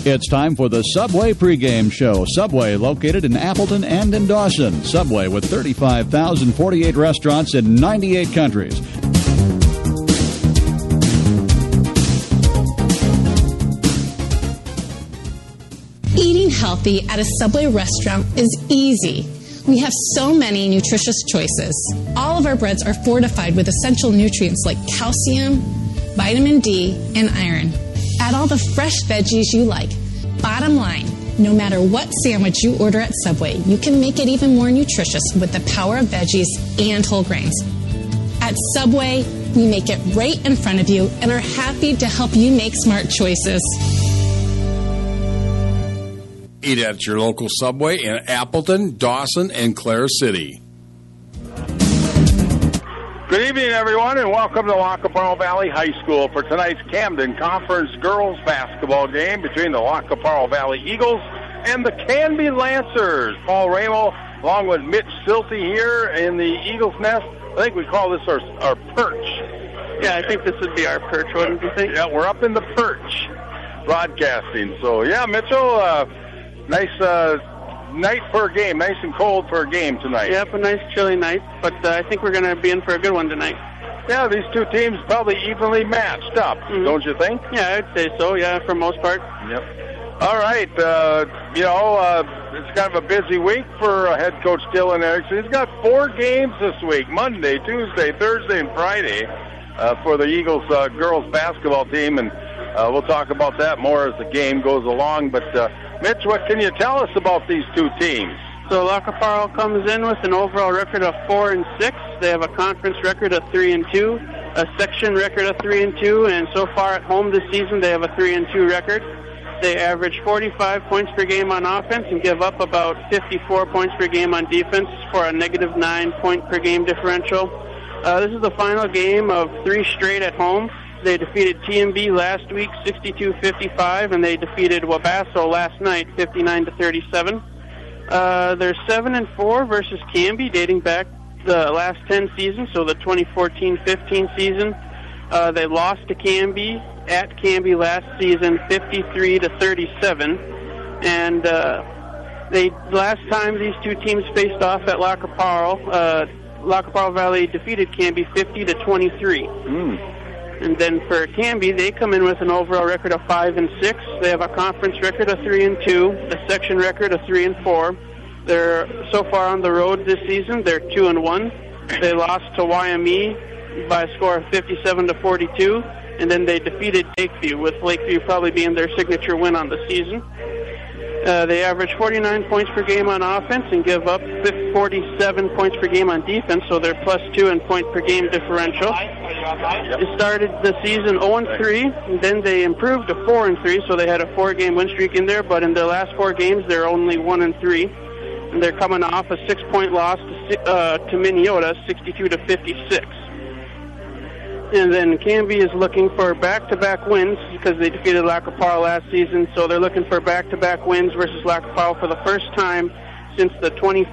It's time for the Subway pregame show. Subway, located in Appleton and in Dawson. Subway with 35,048 restaurants in 98 countries. Eating healthy at a Subway restaurant is easy. We have so many nutritious choices. All of our breads are fortified with essential nutrients like calcium, vitamin D, and iron. Add all the fresh veggies you like. Bottom line, no matter what sandwich you order at Subway, you can make it even more nutritious with the power of veggies and whole grains. At Subway, we make it right in front of you and are happy to help you make smart choices. Eat at your local Subway in Appleton, Dawson, and Clare City. Good evening, everyone, and welcome to Lacaparo Valley High School for tonight's Camden Conference girls basketball game between the Lacaparo Valley Eagles and the Canby Lancers. Paul Ramo, along with Mitch Silty here in the Eagles' Nest. I think we call this our perch. Yeah, I think this would be our perch, wouldn't you think? Yeah, we're up in the perch broadcasting. So, yeah, Mitchell, nice night for a game. Nice and cold for a game tonight. Yep, a nice chilly night, but I think we're going to be in for a good one tonight. Yeah, these two teams probably evenly matched up, don't you think? Yeah, I'd say so, yeah, for most part. Yep. All right, it's kind of a busy week for head coach Dylan Erickson. He's got 4 games this week, Monday, Tuesday, Thursday, and Friday for the Eagles girls basketball team, and we'll talk about that more as the game goes along. But, Mitch, what can you tell us about these two teams? So Lacaparo comes in with an overall record of 4-6. They have a conference record of 3-2, a section record of 3-2, and so far at home this season they have a 3-2 record. They average 45 points per game on offense and give up about 54 points per game on defense for a negative 9 point per game differential. This is the final game of 3 straight at home. They defeated TMB last week 62-55, and they defeated Wabasso last night 59-37. They're 7-4 versus Canby, dating back the last 10 seasons, so the 2014-15 season. They lost to Canby at Canby last season 53-37, and last time these two teams faced off at Lacaparo, Lacaparo Valley defeated Canby 50-23. And then for Canby, they come in with an overall record of 5-6. They have a conference record of 3-2, a section record of 3-4. They're so far on the road this season. They're 2-1. They lost to YME by a score of 57-42, and then they defeated Lakeview, with Lakeview probably being their signature win on the season. They average 49 points per game on offense and give up 47 points per game on defense, so they're +2 in point per game differential. They started the season 0-3, and then they improved to 4-3, so they had a 4-game win streak in there, but in their last 4 games, they're only 1-3. And they're coming off a 6-point loss to Minneota, 62-56. And then Canby is looking for back-to-back wins because they defeated Lacaparo last season, so they're looking for back-to-back wins versus Lacaparo for the first time since the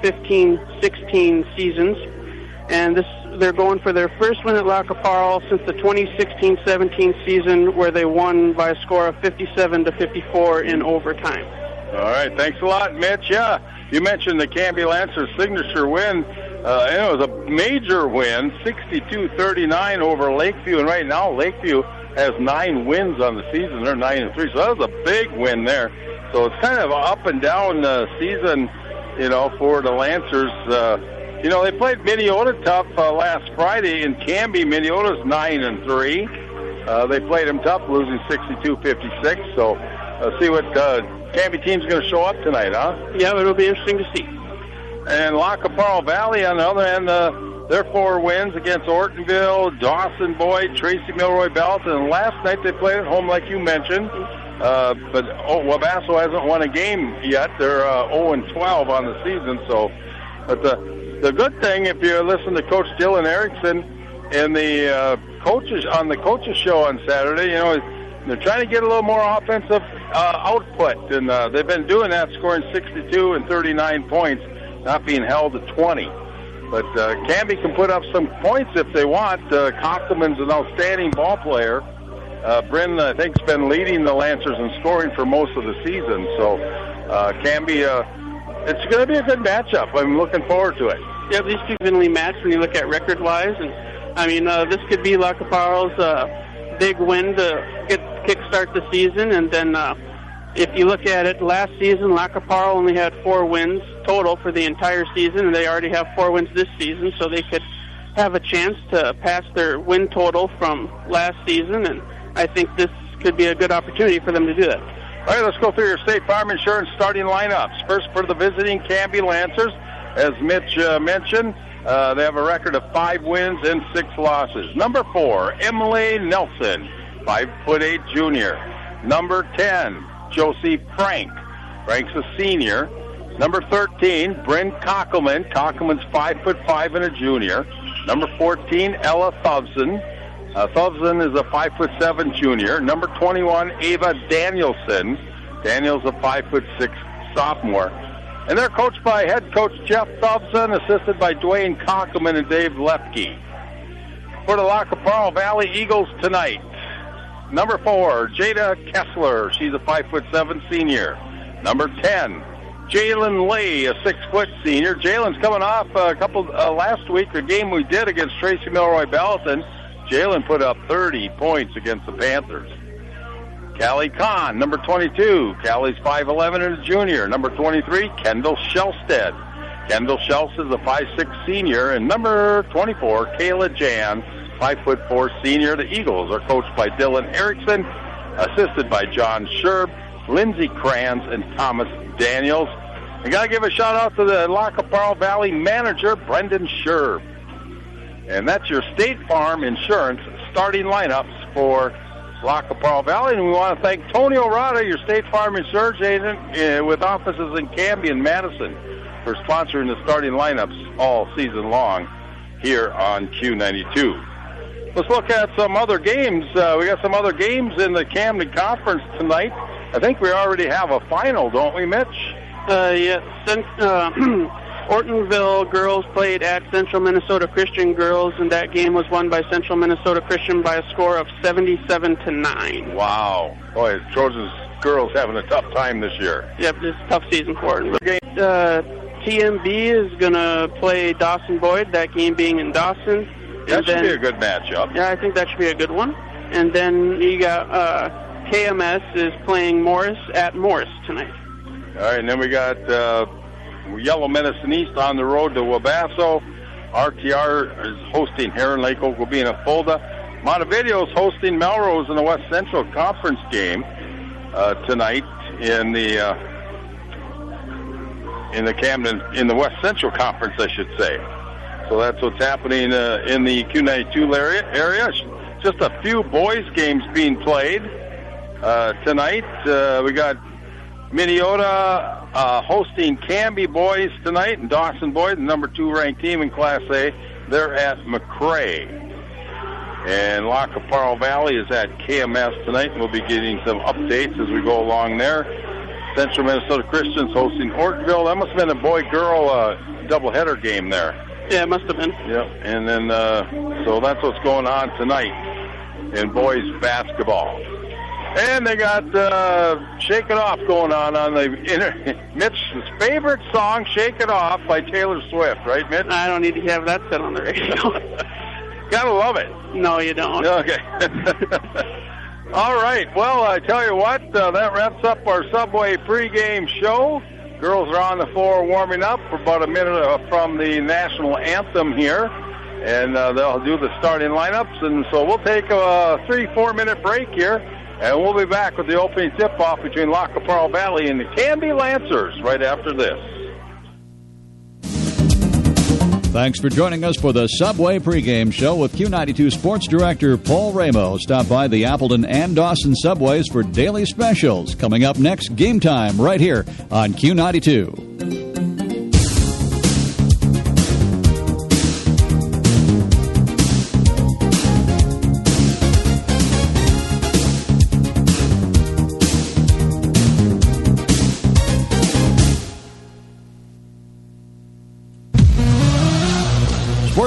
2015-16 seasons. And they're going for their first win at Lacaparo since the 2016-17 season, where they won by a score of 57-54 in overtime. All right, thanks a lot, Mitch. Yeah, you mentioned the Canby Lancers' signature win. And it was a major win, 62-39 over Lakeview. And right now, Lakeview has 9 wins on the season. They're 9-3, so that was a big win there. So it's kind of an up and down season, for the Lancers. They played Minneota tough last Friday in Canby. Minneota's 9-3. They played them tough, losing 62-56. So see what Canby team's going to show up tonight, huh? Yeah, it'll be interesting to see. And Lacaparo Valley, on the other hand, their 4 wins against Ortonville, Dawson Boyd, Tracy Milroy Belton. And last night they played at home, like you mentioned. But Wabasso hasn't won a game yet. They're 0-12 on the season. But the good thing, if you listen to Coach Dylan Erickson and the coaches on the coaches show on Saturday, they're trying to get a little more offensive output, and they've been doing that, scoring 62 and 39 points. Not being held to 20. But Canby can put up some points if they want. Cockleman's an outstanding ball player. Bryn, I think, has been leading the Lancers in scoring for most of the season. So can be it's going to be a good matchup. I'm looking forward to it. Yeah, these two evenly matched when you look at record-wise. And, I mean, this could be La Caparro's big win to kickstart the season. And then if you look at it, last season, La Caparro only had 4 wins total for the entire season, and they already have 4 wins this season, so they could have a chance to pass their win total from last season, and I think this could be a good opportunity for them to do that. All right, let's go through your State Farm Insurance starting lineups. First, for the visiting Canby Lancers, as Mitch mentioned, they have a record of 5 wins and 6 losses. Number 4, Emily Nelson, 5'8" junior. Number 10, Josie Frank. Frank's a senior. Number 13, Bryn Cockelman. Cockelman's 5'5" and a junior. Number 14, Ella Thompson. Thompson is a 5'7" junior. Number 21, Ava Danielson. Daniel's a 5'6" sophomore. And they're coached by head coach Jeff Thompson, assisted by Dwayne Cockelman and Dave Lepke. For the La Caparro Valley Eagles tonight, number 4, Jada Kessler. She's a 5'7" senior. Number 10, Jalen Lay, a 6-foot senior. Jalen's coming off a couple last week, a game we did against Tracy Milroy Belton. Jalen put up 30 points against the Panthers. Callie Kahn, number 22. Callie's 5'11" and a junior. Number 23, Kendall Shellstead. Kendall Shellstead is a 5'6" senior. And number 24, Kayla Jan, 5'4" senior. The Eagles are coached by Dylan Erickson, assisted by John Sherb, Lindsey Kranz, and Thomas Daniels. I got to give a shout-out to the La Caparro Valley manager, Brendan Sherb. And that's your State Farm Insurance starting lineups for La Caparro Valley. And we want to thank Tony Orada, your State Farm Insurance agent with offices in Canby and Madison, for sponsoring the starting lineups all season long here on Q92. Let's look at some other games. We got some other games in the Camden Conference tonight. I think we already have a final, don't we, Mitch? Yes. Ortonville girls played at Central Minnesota Christian girls, and that game was won by Central Minnesota Christian by a score of 77-9. Wow. Boy, Trojans girls having a tough time this year. Yep, it's a tough season for Ortonville. TMB is going to play Dawson Boyd, that game being in Dawson. That should be a good matchup. Yeah, I think that should be a good one. And then you got KMS is playing Morris at Morris tonight. All right, and then we got Yellow Medicine East on the road to Wabasso. RTR is hosting Heron Lake Okobina Fulda. Montevideo is hosting Melrose in the West Central Conference game tonight in the Camden, in the West Central Conference, I should say. So that's what's happening in the Q92 area. Just a few boys games being played tonight. We got Minneota hosting Canby boys tonight, and Dawson Boyd, the number 2 ranked team in Class A, they're at McRae. And La Caparro Valley is at KMS tonight, and we'll be getting some updates as we go along there. Central Minnesota Christians hosting Ortonville. That must have been a boy-girl doubleheader game there. Yeah, it must have been. Yep, and then so that's what's going on tonight in boys basketball. And they got Shake It Off going on the Mitch's favorite song, Shake It Off by Taylor Swift, right, Mitch? I don't need to have that set on the radio. Gotta love it. No, you don't. Okay. All right. Well, I tell you what, that wraps up our Subway pregame show. Girls are on the floor warming up for about a minute from the national anthem here. And they'll do the starting lineups. And so we'll take a 3-4 minute break here. And we'll be back with the opening tip-off between La Caparro Valley and the Canby Lancers right after this. Thanks for joining us for the Subway pregame show with Q92 Sports Director Paul Ramos. Stop by the Appleton and Dawson Subways for daily specials. Coming up next, Game Time right here on Q92.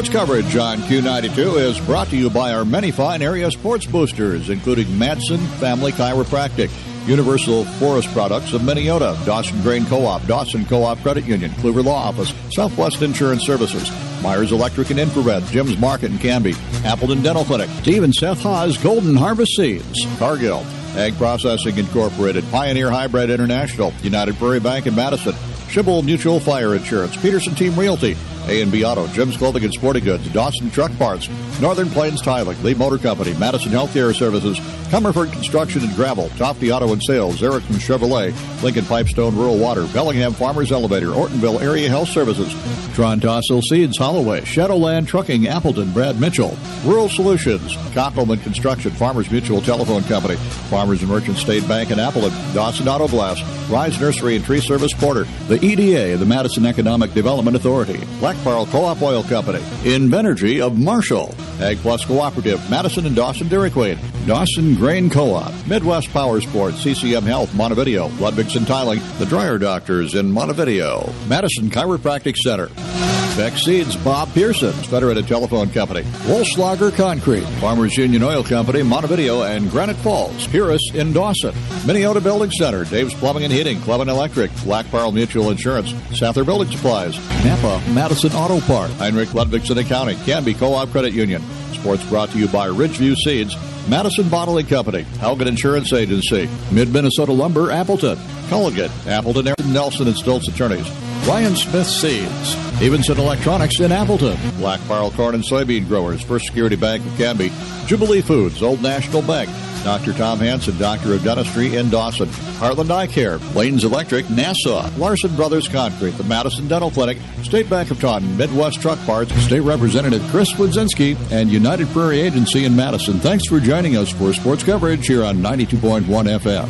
Sports coverage on Q92 is brought to you by our many fine area sports boosters, including Madsen Family Chiropractic, Universal Forest Products of Minneota, Dawson Grain Co-op, Dawson Co-op Credit Union, Kluver Law Office, Southwest Insurance Services, Myers Electric and Infrared, Jim's Market in Canby, Appleton Dental Clinic, Steve and Seth Haas Golden Harvest Seeds, Cargill, Ag Processing Incorporated, Pioneer Hybrid International, United Prairie Bank in Madison, Schibble Mutual Fire Insurance, Peterson Team Realty, A&B Auto, Jim's Clothing and Sporting Goods, Dawson Truck Parts, Northern Plains Tiling, Lee Motor Company, Madison Healthcare Services, Comerford Construction and Gravel, Tofty Auto and Sales, Erickson Chevrolet, Lincoln Pipestone Rural Water, Bellingham Farmers Elevator, Ortonville Area Health Services, Tron Tossel Seeds, Holloway, Shadowland Trucking, Appleton, Brad Mitchell, Rural Solutions, Koppelman Construction, Farmers Mutual Telephone Company, Farmers and Merchant State Bank in Appleton, Dawson Auto Glass, Rise Nursery and Tree Service Porter, the EDA, the Madison Economic Development Authority, Black Pearl Co-op Oil Company, Invenergy of Marshall, Ag Plus Cooperative, Madison and Dawson Dairy Queen, Dawson Grain Co-op, Midwest Power Sports, CCM Health, Montevideo, Ludwigson Tiling, The Dryer Doctors in Montevideo, Madison Chiropractic Center, Beck Seeds, Bob Pearson's Federated Telephone Company, Wolfslager Concrete, Farmers Union Oil Company, Montevideo and Granite Falls, Purus in Dawson, Minneota Building Center, Dave's Plumbing and Heating, Cleveland Electric, Black Pearl Mutual Insurance, Sather Building Supplies, Napa, Madison Auto Park, Heinrich Ludwigson Accounting, Canby Co-op Credit Union. Sports brought to you by Ridgeview Seeds, Madison Bottling Company, Helget Insurance Agency, Mid-Minnesota Lumber, Appleton, Culligan, Appleton, Nelson and Stoltz Attorneys, Ryan Smith Seeds, Evenson Electronics in Appleton, Black Pearl Corn and Soybean Growers, First Security Bank of Canby, Jubilee Foods, Old National Bank, Dr. Tom Hansen, Doctor of Dentistry in Dawson, Heartland Eye Care, Lanes Electric, Nassau, Larson Brothers Concrete, the Madison Dental Clinic, State Bank of Taunton, Midwest Truck Parts, State Representative Chris Wodzinski, and United Prairie Agency in Madison. Thanks for joining us for sports coverage here on 92.1 FM.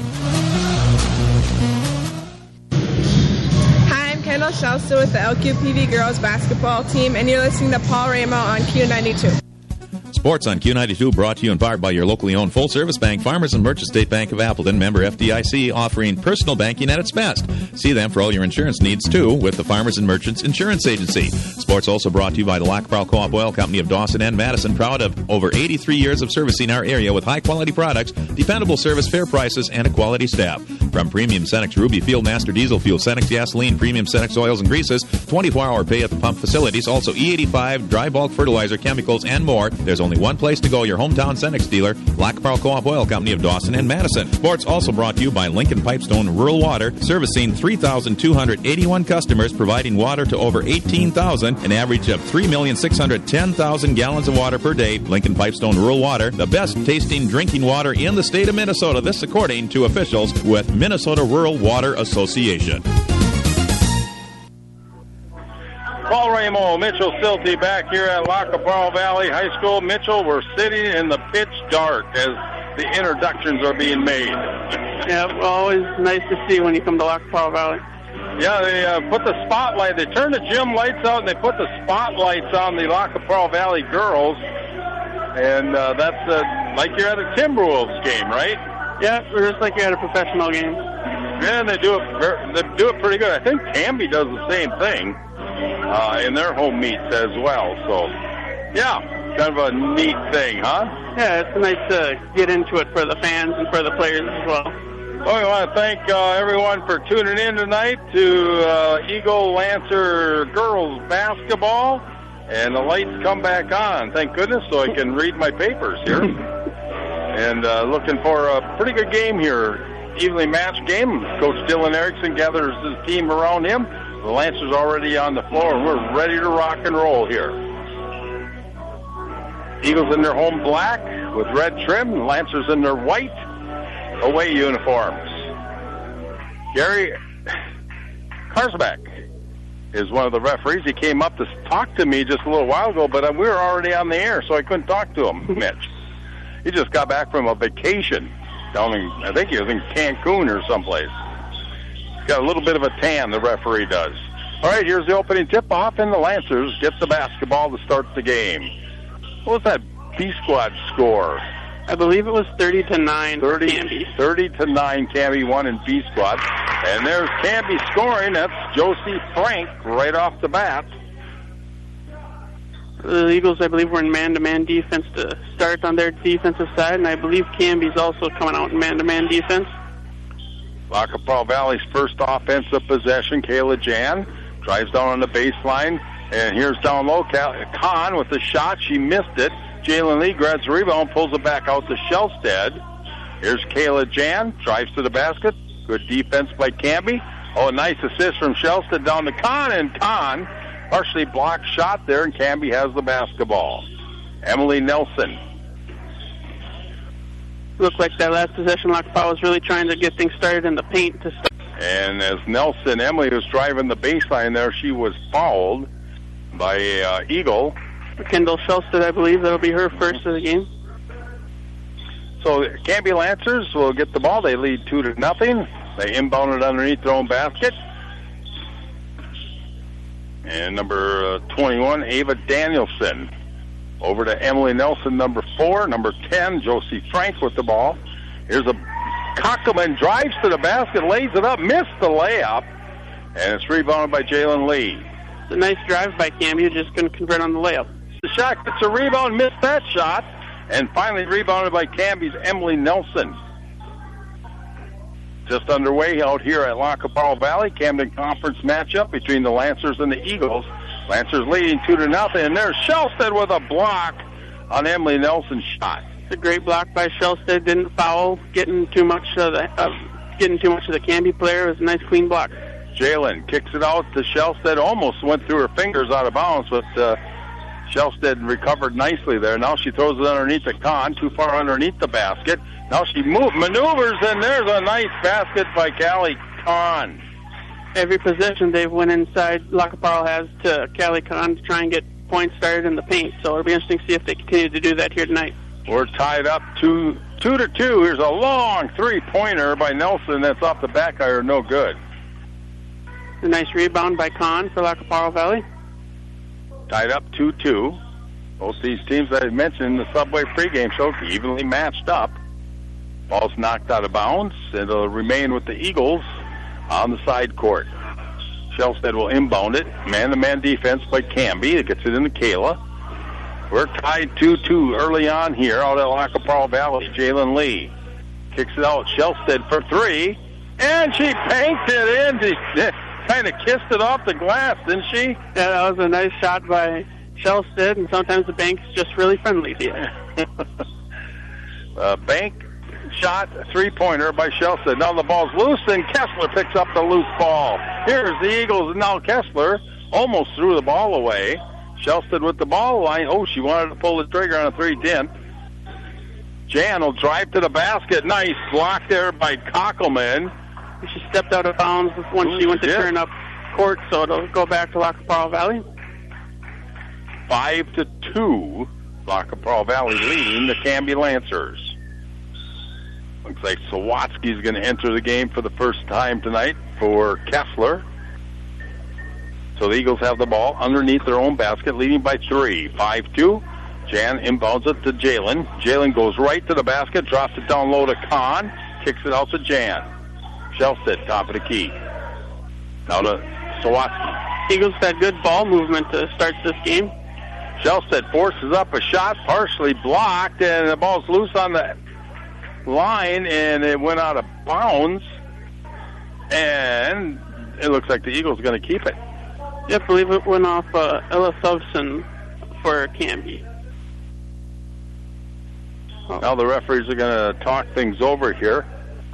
Kendall Shelster with the LQPV girls basketball team, and you're listening to Paul Ramo on Q92. Sports on Q92 brought to you in part by your locally owned full-service bank, Farmers and Merchant State Bank of Appleton, member FDIC, offering personal banking at its best. See them for all your insurance needs, too, with the Farmers and Merchants Insurance Agency. Sports also brought to you by the Black Pearl Co-op Oil Company of Dawson and Madison, proud of over 83 years of servicing our area with high-quality products, dependable service, fair prices, and a quality staff. From premium Cenex Ruby Fieldmaster diesel fuel, Cenex gasoline, premium Cenex oils and greases, 24-hour pay at the pump facilities, also E85, dry bulk fertilizer, chemicals, and more. There's only one place to go, your hometown Cenex dealer, Black Pearl Co-op Oil Company of Dawson and Madison. Sports also brought to you by Lincoln Pipestone Rural Water, servicing 3,281 customers, providing water to over 18,000, an average of 3,610,000 gallons of water per day. Lincoln Pipestone Rural Water, the best tasting drinking water in the state of Minnesota. This according to officials with Minnesota Rural Water Association. Paul Ramo, Mitchell Silty back here at La Capral Valley High School. Mitchell, we're sitting in the pitch dark as the introductions are being made. Yeah, always nice to see when you come to La Capral Valley. Yeah, they put the spotlight. They turned the gym lights out and they put the spotlights on the La Capral Valley girls. And that's like you're at a Timberwolves game, right? Yeah, we're just like you're at a professional game. Yeah, and they do it pretty good. I think Canby does the same thing in their home meets as well. So, yeah, kind of a neat thing, huh? Yeah, it's nice to get into it for the fans and for the players as well. Well, we want to thank everyone for tuning in tonight to Eagle Lancer girls basketball. And the lights come back on, thank goodness, so I can read my papers here. And looking for a pretty good game here. Evenly matched game. Coach Dylan Erickson gathers his team around him. The Lancers already on the floor, and we're ready to rock and roll here. Eagles in their home black with red trim. Lancers in their white away uniforms. Gary Karsbeck is one of the referees. He came up to talk to me just a little while ago, but we were already on the air, so I couldn't talk to him, Mitch. He just got back from a vacation down in, I think he was in Cancun or someplace. Got a little bit of a tan, the referee does. All right, here's the opening tip-off, and the Lancers get the basketball to start the game. What was that B-Squad score? I believe it was 30-9 Canby. 30-9 Canby won in B-Squad. And there's Canby scoring. That's Josie Frank right off the bat. The Eagles, I believe, were in man-to-man defense to start on their defensive side, and I believe Canby's also coming out in man-to-man defense. Lac La Parle Valley's first offensive possession, Kayla Jan drives down on the baseline, and here's down low, Kahn with the shot. She missed it. Jalen Lee grabs the rebound, pulls it back out to Shellstead. Here's Kayla Jan, drives to the basket. Good defense by Canby. Oh, a nice assist from Shellstead down to Kahn, and Kahn partially blocked shot there, and Canby has the basketball. Emily Nelson. Looked like that last possession, Lac La Parle was really trying to get things started in the paint to start. And as Emily was driving the baseline there, she was fouled by Eagle. Kendall Shellstead, I believe, that'll be her first of the game. So Canby Lancers will get the ball. They lead 2-0. They inbound it underneath their own basket. And number 21, Ava Danielson. Over to Emily Nelson, number 4. Number 10, Josie Frank with the ball. Here's a Cockelman, drives to the basket, lays it up, missed the layup, and it's rebounded by Jalen Lee. It's a nice drive by Canby, just going to convert on the layup. The shot gets a rebound, missed that shot, and finally rebounded by Canby's Emily Nelson. Just underway out here at Lac La Parle Valley, Camden Conference matchup between the Lancers and the Eagles. Lancers leading 2-0, and there's Shellstead with a block on Emily Nelson's shot. It's a great block by Shellstead. Didn't foul, getting too much of the Canby player. It was a nice clean block. Jalen kicks it out to Shellstead. Almost went through her fingers out of bounds, but Shellstead recovered nicely there. Now she throws it underneath the Kahn, too far underneath the basket. Now she maneuvers, and there's a nice basket by Callie Kahn. Every possession they've went inside, Lac La Parle has to Callie Kahn to try and get points started in the paint. So it'll be interesting to see if they continue to do that here tonight. We're tied up 2-2. Here's a long three-pointer by Nelson. That's off the back iron, no good. A nice rebound by Kahn for Lac La Parle Valley. Tied up 2-2. Both these teams that I mentioned in the Subway pregame show evenly matched up. Ball's knocked out of bounds. It'll remain with the Eagles on the side court. Shellstead will inbound it. Man-to-man defense by Canby. It gets it into Kayla. We're tied 2-2 early on here out at Lac La Parle Valley. Jalen Lee kicks it out. Shellstead for 3. And she panked it in. She kind of kissed it off the glass, didn't she? Yeah, that was a nice shot by Shellstead, and sometimes the bank's just really friendly to you. Bank shot, three-pointer by Shellstead. Now the ball's loose, and Kessler picks up the loose ball. Here's the Eagles, and now Kessler almost threw the ball away. Shellstead with the ball line. Oh, she wanted to pull the trigger on a 3-10. Jan will drive to the basket. Nice block there by Cockelman. She stepped out of bounds when she went to turn up court, so it'll go back to Lac La Parle Valley. 5-2. Lac La Parle Valley leading the Canby Lancers. Looks like Sawatsky's going to enter the game for the first time tonight for Kessler. So the Eagles have the ball underneath their own basket, leading by 3. 5-2. Jan inbounds it to Jalen. Jalen goes right to the basket, drops it down low to Kahn, kicks it out to Jan. Shellstead, top of the key. Now to Sawatsky. Eagles had good ball movement to start this game. Shellstead forces up a shot, partially blocked, and the ball's loose on the line, and it went out of bounds. And it looks like the Eagles are going to keep it. Yeah, I believe it went off Ella Thompson for Canby. Now the referees are going to talk things over here.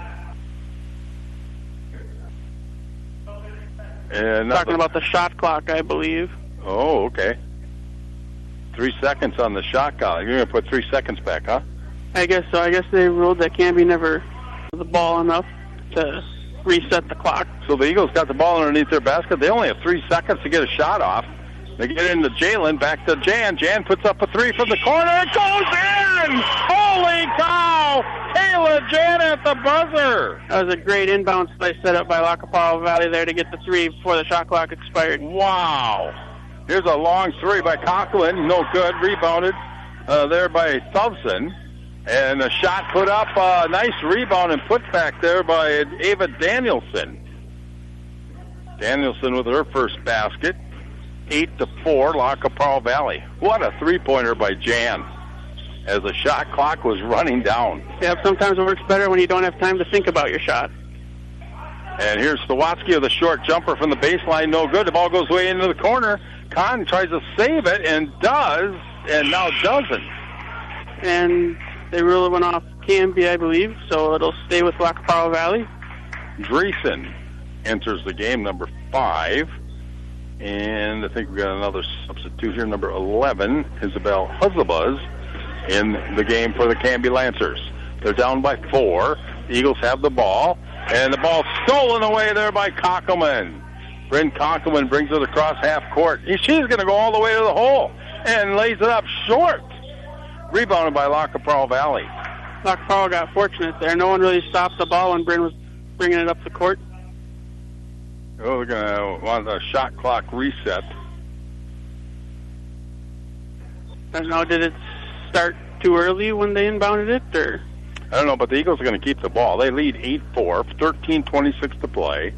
And talking about the shot clock, I believe. Oh, okay. 3 seconds on the shot clock. You're going to put 3 seconds back, huh? I guess so. I guess they ruled that Canby never had the ball enough to reset the clock. So the Eagles got the ball underneath their basket. They only have 3 seconds to get a shot off. They get into Jalen, back to Jan. Jan puts up a 3 from the corner. It goes in! Holy cow! Kayla Jan at the buzzer. That was a great inbound play set up by Lac La Parle Valley there to get the 3 before the shot clock expired. Wow. Here's a long 3 by Conklin. No good. Rebounded there by Thompson. And a shot put up. Nice rebound and put back there by Ava Danielson. Danielson with her first basket. 8-4, La Caparra Valley. What a three-pointer by Jan as the shot clock was running down. Yeah, sometimes it works better when you don't have time to think about your shot. And here's Sawatsky with a short jumper from the baseline. No good. The ball goes way into the corner. Kahn tries to save it and does, and now doesn't. And they really went off Canby, I believe, so it'll stay with La Caparra Valley. Dreesen enters the game, number 5. And I think we've got another substitute here, number 11, Isabel Huzzabuzz, in the game for the Canby Lancers. They're down by 4. The Eagles have the ball, and the ball stolen away there by Kockelman. Bryn Kockelman brings it across half court. She's going to go all the way to the hole and lays it up short. Rebounded by La Caparra Valley. La Caparra got fortunate there. No one really stopped the ball when Bryn was bringing it up the court. Oh, we're going to want a shot clock reset. I don't know, did it start too early when they inbounded it, or? I don't know, but the Eagles are going to keep the ball. They lead 8-4, 13:26 to play.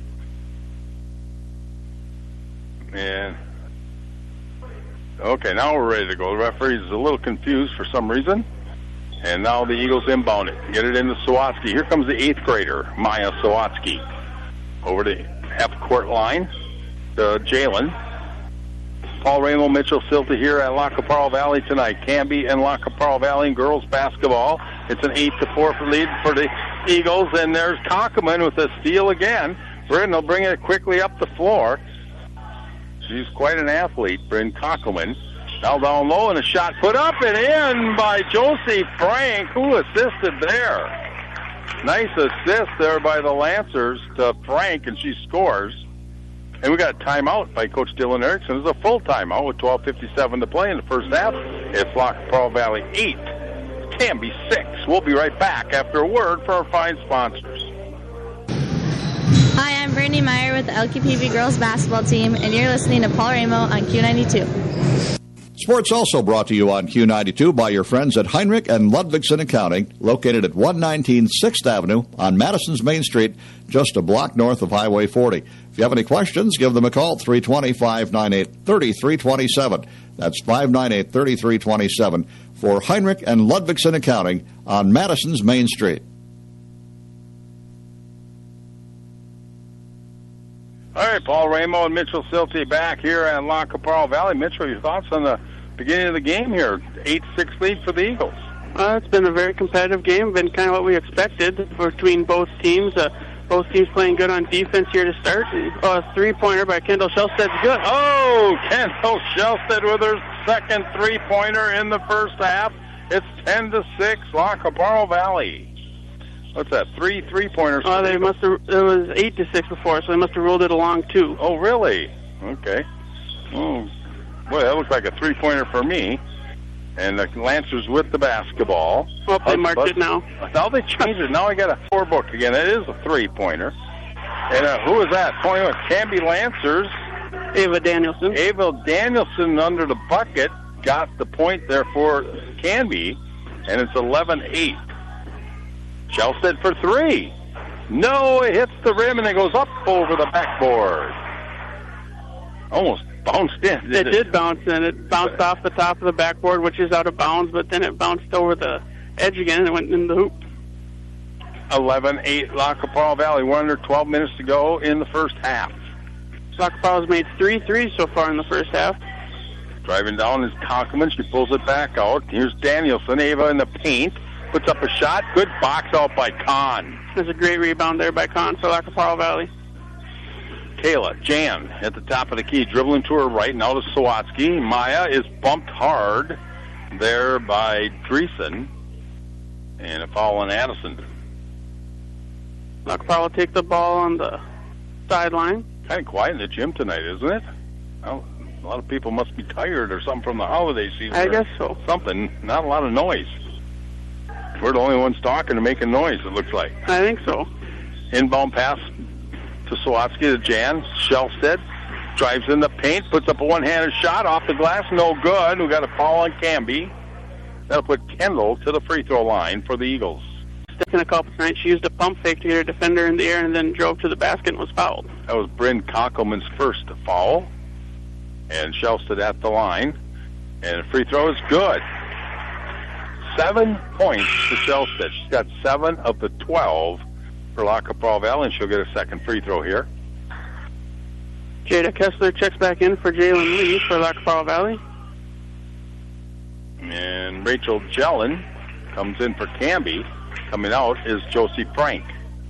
And, okay, now we're ready to go. The referee's a little confused for some reason. And now the Eagles inbound it. Get it into Sawatsky. Here comes the 8th grader, Maya Sawatsky. Over the half-court line to Jalen. Paul Ramo, Mitchell Silta here at La Caparra Valley tonight. Canby and La Caparra Valley in girls basketball. It's an 8-4 lead for the Eagles, and there's Kockelman with a steal again. Bryn will bring it quickly up the floor. She's quite an athlete, Bryn Kockelman. Now down low, and a shot put up and in by Josie Frank. Who assisted there? Nice assist there by the Lancers to Frank, and she scores. And we got a timeout by Coach Dylan Erickson. It's a full timeout with 12:57 to play in the first half. It's La Caparra Valley 8, Canby 6. We'll be right back after a word for our fine sponsors. Hi, I'm Brittany Meyer with the LQPV girls basketball team, and you're listening to Paul Ramo on Q92. Sports also brought to you on Q92 by your friends at Heinrich and Ludvigsen Accounting, located at 119 6th Avenue on Madison's Main Street, just a block north of Highway 40. If you have any questions, give them a call, 320-598-3327. That's 598-3327 for Heinrich and Ludvigsen Accounting on Madison's Main Street. All right, Paul Ramo and Mitchell Silty back here at La Caparra Valley. Mitchell, your thoughts on the beginning of the game here? 8-6 lead for the Eagles. It's been a very competitive game, been kind of what we expected between both teams. Both teams playing good on defense here to start. A three-pointer by Kendall Shellsted's good. Oh, Kendall Shellsted with her second three-pointer in the first half. It's 10-6, La Caparra Valley. What's that? Three-pointers? Oh, they must have. It was 8-6 before, so they must have rolled it along too. Oh, really? Okay. Oh, boy, that looks like a three-pointer for me. And the Lancers with the basketball. Oh, they marked it now. Now they changed it. Now I got a scorebook again. It is a three-pointer. And who is that? 21. Canby Lancers. Ava Danielson. Ava Danielson under the bucket got the point there for Canby, and it's 11-8. Shellsted for three. No, it hits the rim and it goes up over the backboard. Almost bounced in. It did bounce in. It bounced off the top of the backboard, which is out of bounds, but then it bounced over the edge again and it went in the hoop. 11-8 La Caparra Valley. We're under 12 minutes to go in the first half. La Caparra's made 3 threes so far in the first half. Driving down is Kockelman. She pulls it back out. Here's Danielson. Ava in the paint. Puts up a shot. Good box out by Kahn. There's a great rebound there by Kahn for La Caparra Valley. Kayla Jan at the top of the key, dribbling to her right. Now to Sawatsky. Maya is bumped hard there by Dreesen. And a foul on Addison. La Caparra will take the ball on the sideline. Kind of quiet in the gym tonight, isn't it? Well, a lot of people must be tired or something from the holiday season. I guess so. Something. Not a lot of noise. We're the only ones talking and making noise, it looks like. I think so. Inbound pass to Sawatsky to Jan. Shellsted drives in the paint, puts up a one-handed shot off the glass. No good. We got a foul on Canby. That'll put Kendall to the free throw line for the Eagles. In a couple tonight, she used a pump fake to get her defender in the air and then drove to the basket and was fouled. That was Bryn Kockelman's first foul. And Shelsted at the line. And the free throw is good. 7 points to Shelsted. She's got 7 of the 12 for La Capral Valley, and she'll get a second free throw here. Jada Kessler checks back in for Jalen Lee for La Capral Valley. And Rachel Jellin comes in for Canby. Coming out is Josie Frank.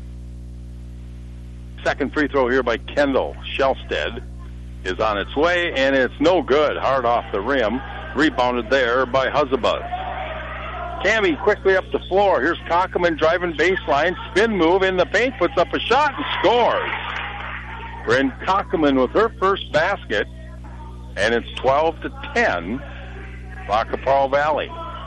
Second free throw here by Kendall Shelsted is on its way, and it's no good. Hard off the rim. Rebounded there by Huzabuz. Cammy quickly up the floor. Here's Cockerman driving baseline. Spin move in the paint. Puts up a shot and scores. Bryn Cockerman with her first basket. And it's 12-10. La Capral Valley.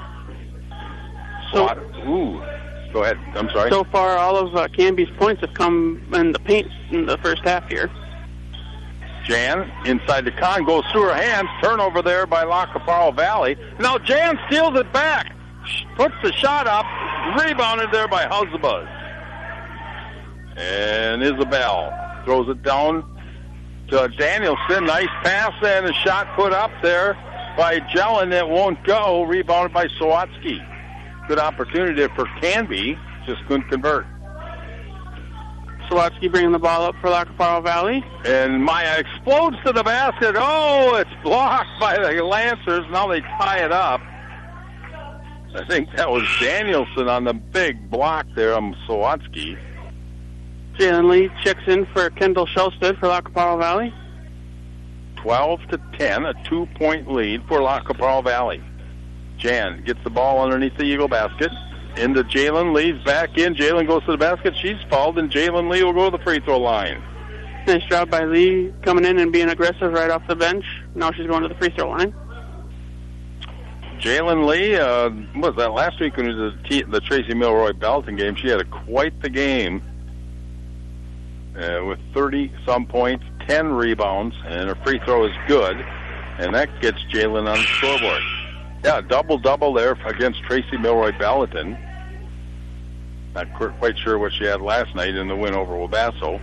So, go ahead. I'm sorry. So far, all of Canby's points have come in the paint in the first half here. Jan inside the con, goes through her hands. Turnover there by La Capral Valley. Now Jan steals it back. Puts the shot up. Rebounded there by Huzabuz. And Isabel throws it down to Danielson. Nice pass and a shot put up there by Jellin. It won't go. Rebounded by Sawatsky. Good opportunity for Canby. Just couldn't convert. Sawatsky bringing the ball up for La Capral Valley. And Maya explodes to the basket. Oh, it's blocked by the Lancers. Now they tie it up. I think that was Danielson on the big block there on Sawatsky. Jalen Lee checks in for Kendall Shelsted for La Capral Valley. 12-10, a 2-point lead for La Capral Valley. Jan gets the ball underneath the Eagle basket. Into Jalen Lee's back in. Jalen goes to the basket. She's fouled, and Jalen Lee will go to the free throw line. Nice job by Lee coming in and being aggressive right off the bench. Now she's going to the free throw line. Jalen Lee, what was that last week when it was the Tracy Milroy Belton game? She had quite the game with 30-some points, 10 rebounds, and her free throw is good, and that gets Jalen on the scoreboard. Yeah, double-double there against Tracy Milroy Belton. Not quite sure what she had last night in the win over Wabasso.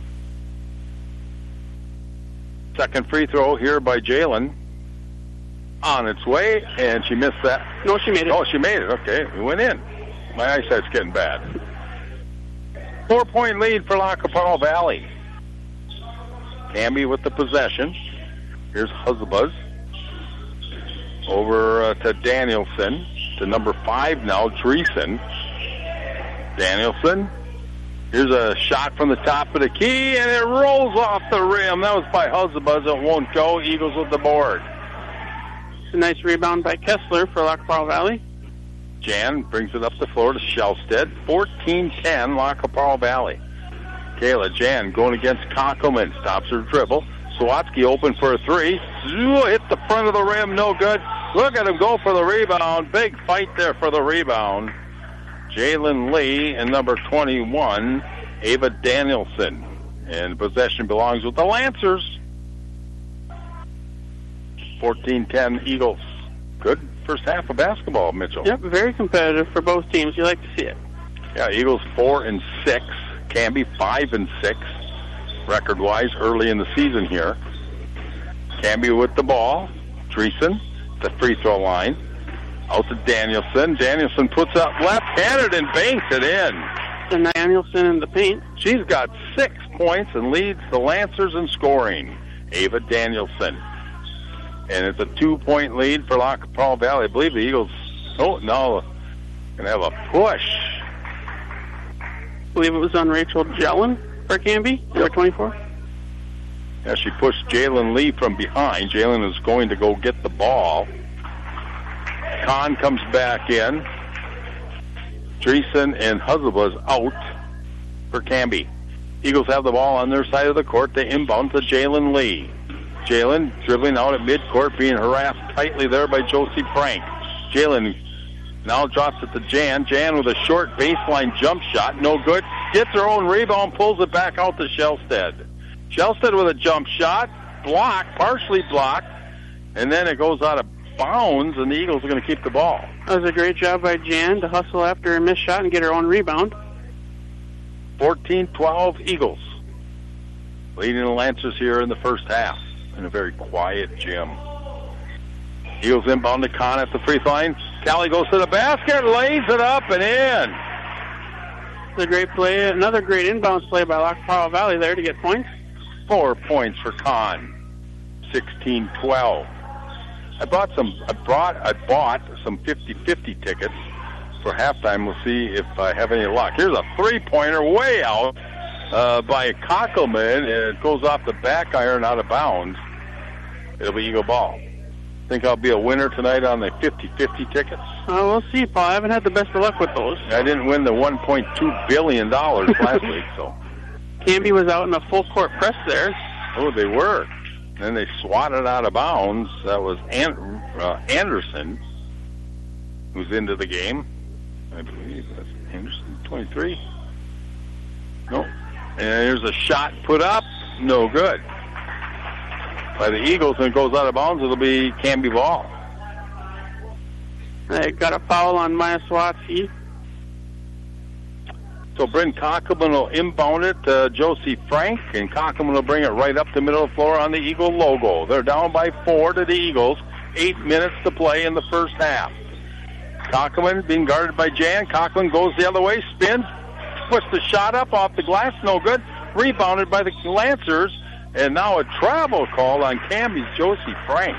Second free throw here by Jalen. On its way, and she missed that. No, she made it. Oh, she made it. Okay, it went in. My eyesight's getting bad. 4-point lead for La Capral Valley. Camby with the possession. Here's Huzabuz. Over to Danielson. To number 5 now, Dreesen. Danielson. Here's a shot from the top of the key, and it rolls off the rim. That was by Huzabuz. It won't go. Eagles with the board. A nice rebound by Kessler for La Capral Valley. Jan brings it up the floor to Shelsted. 14-10, La Capral Valley. Kayla Jan going against Konkelman. Stops her dribble. Sawatsky open for a three. Hit the front of the rim. No good. Look at him go for the rebound. Big fight there for the rebound. Jalen Lee and number 21, Ava Danielson. And possession belongs with the Lancers. 14-10 Eagles. Good first half of basketball, Mitchell. Yep, very competitive for both teams. You like to see it. Yeah, Eagles 4-6. Canby 5-6. Record-wise early in the season here. Canby with the ball. Dreesen, the free throw line. Out to Danielson. Danielson puts up left-handed and banks it in. And Danielson in the paint. She's got 6 points and leads the Lancers in scoring. Ava Danielson. And it's a 2-point lead for La Capral Valley. I believe the Eagles, going to have a push. I believe it was on Rachel Jellin for Canby, number 24. Yeah, she pushed Jalen Lee from behind. Jalen is going to go get the ball. Kahn comes back in. Dreesen and Huzabuz out for Canby. Eagles have the ball on their side of the court. They inbound to Jalen Lee. Jalen dribbling out at midcourt, being harassed tightly there by Josie Frank. Jalen now drops it to Jan. Jan with a short baseline jump shot. No good. Gets her own rebound, pulls it back out to Shelsted. Shelsted with a jump shot. Blocked, partially blocked. And then it goes out of bounds, and the Eagles are going to keep the ball. That was a great job by Jan to hustle after a missed shot and get her own rebound. 14-12 Eagles. Leading the Lancers here in the first half. in a very quiet gym. Eagles inbound to Kahn at the free throw line. Callie goes to the basket, lays it up and in. It's a great play. Another great inbounds play by Lock Powell Valley there to get points. 4 points for Kahn. 16-12. I bought some 50-50 tickets for halftime. We'll see if I have any luck. Here's a three-pointer way out by Kockelman, and it goes off the back iron out of bounds. It'll be Eagle ball. Think I'll be a winner tonight on the 50-50 tickets? We'll see, Paul. I haven't had the best of luck with those. I didn't win the $1.2 billion last week, so. Canby was out in a full court press there. Oh, they were. Then they swatted out of bounds. That was Anderson, who's into the game. I believe that's Anderson, 23. No. And there's a shot put up. No good. By the Eagles, and it goes out of bounds, it'll be Canby ball. They got a foul on Maya Swatsky. So Bryn Kockelman will inbound it to Josie Frank, and Kockelman will bring it right up the middle of the floor on the Eagle logo. They're down by 4 to the Eagles. 8 minutes to play in the first half. Kockelman being guarded by Jan. Kockelman goes the other way, spins, puts the shot up off the glass, no good. Rebounded by the Lancers. And now a travel call on Canby's Josie Frank.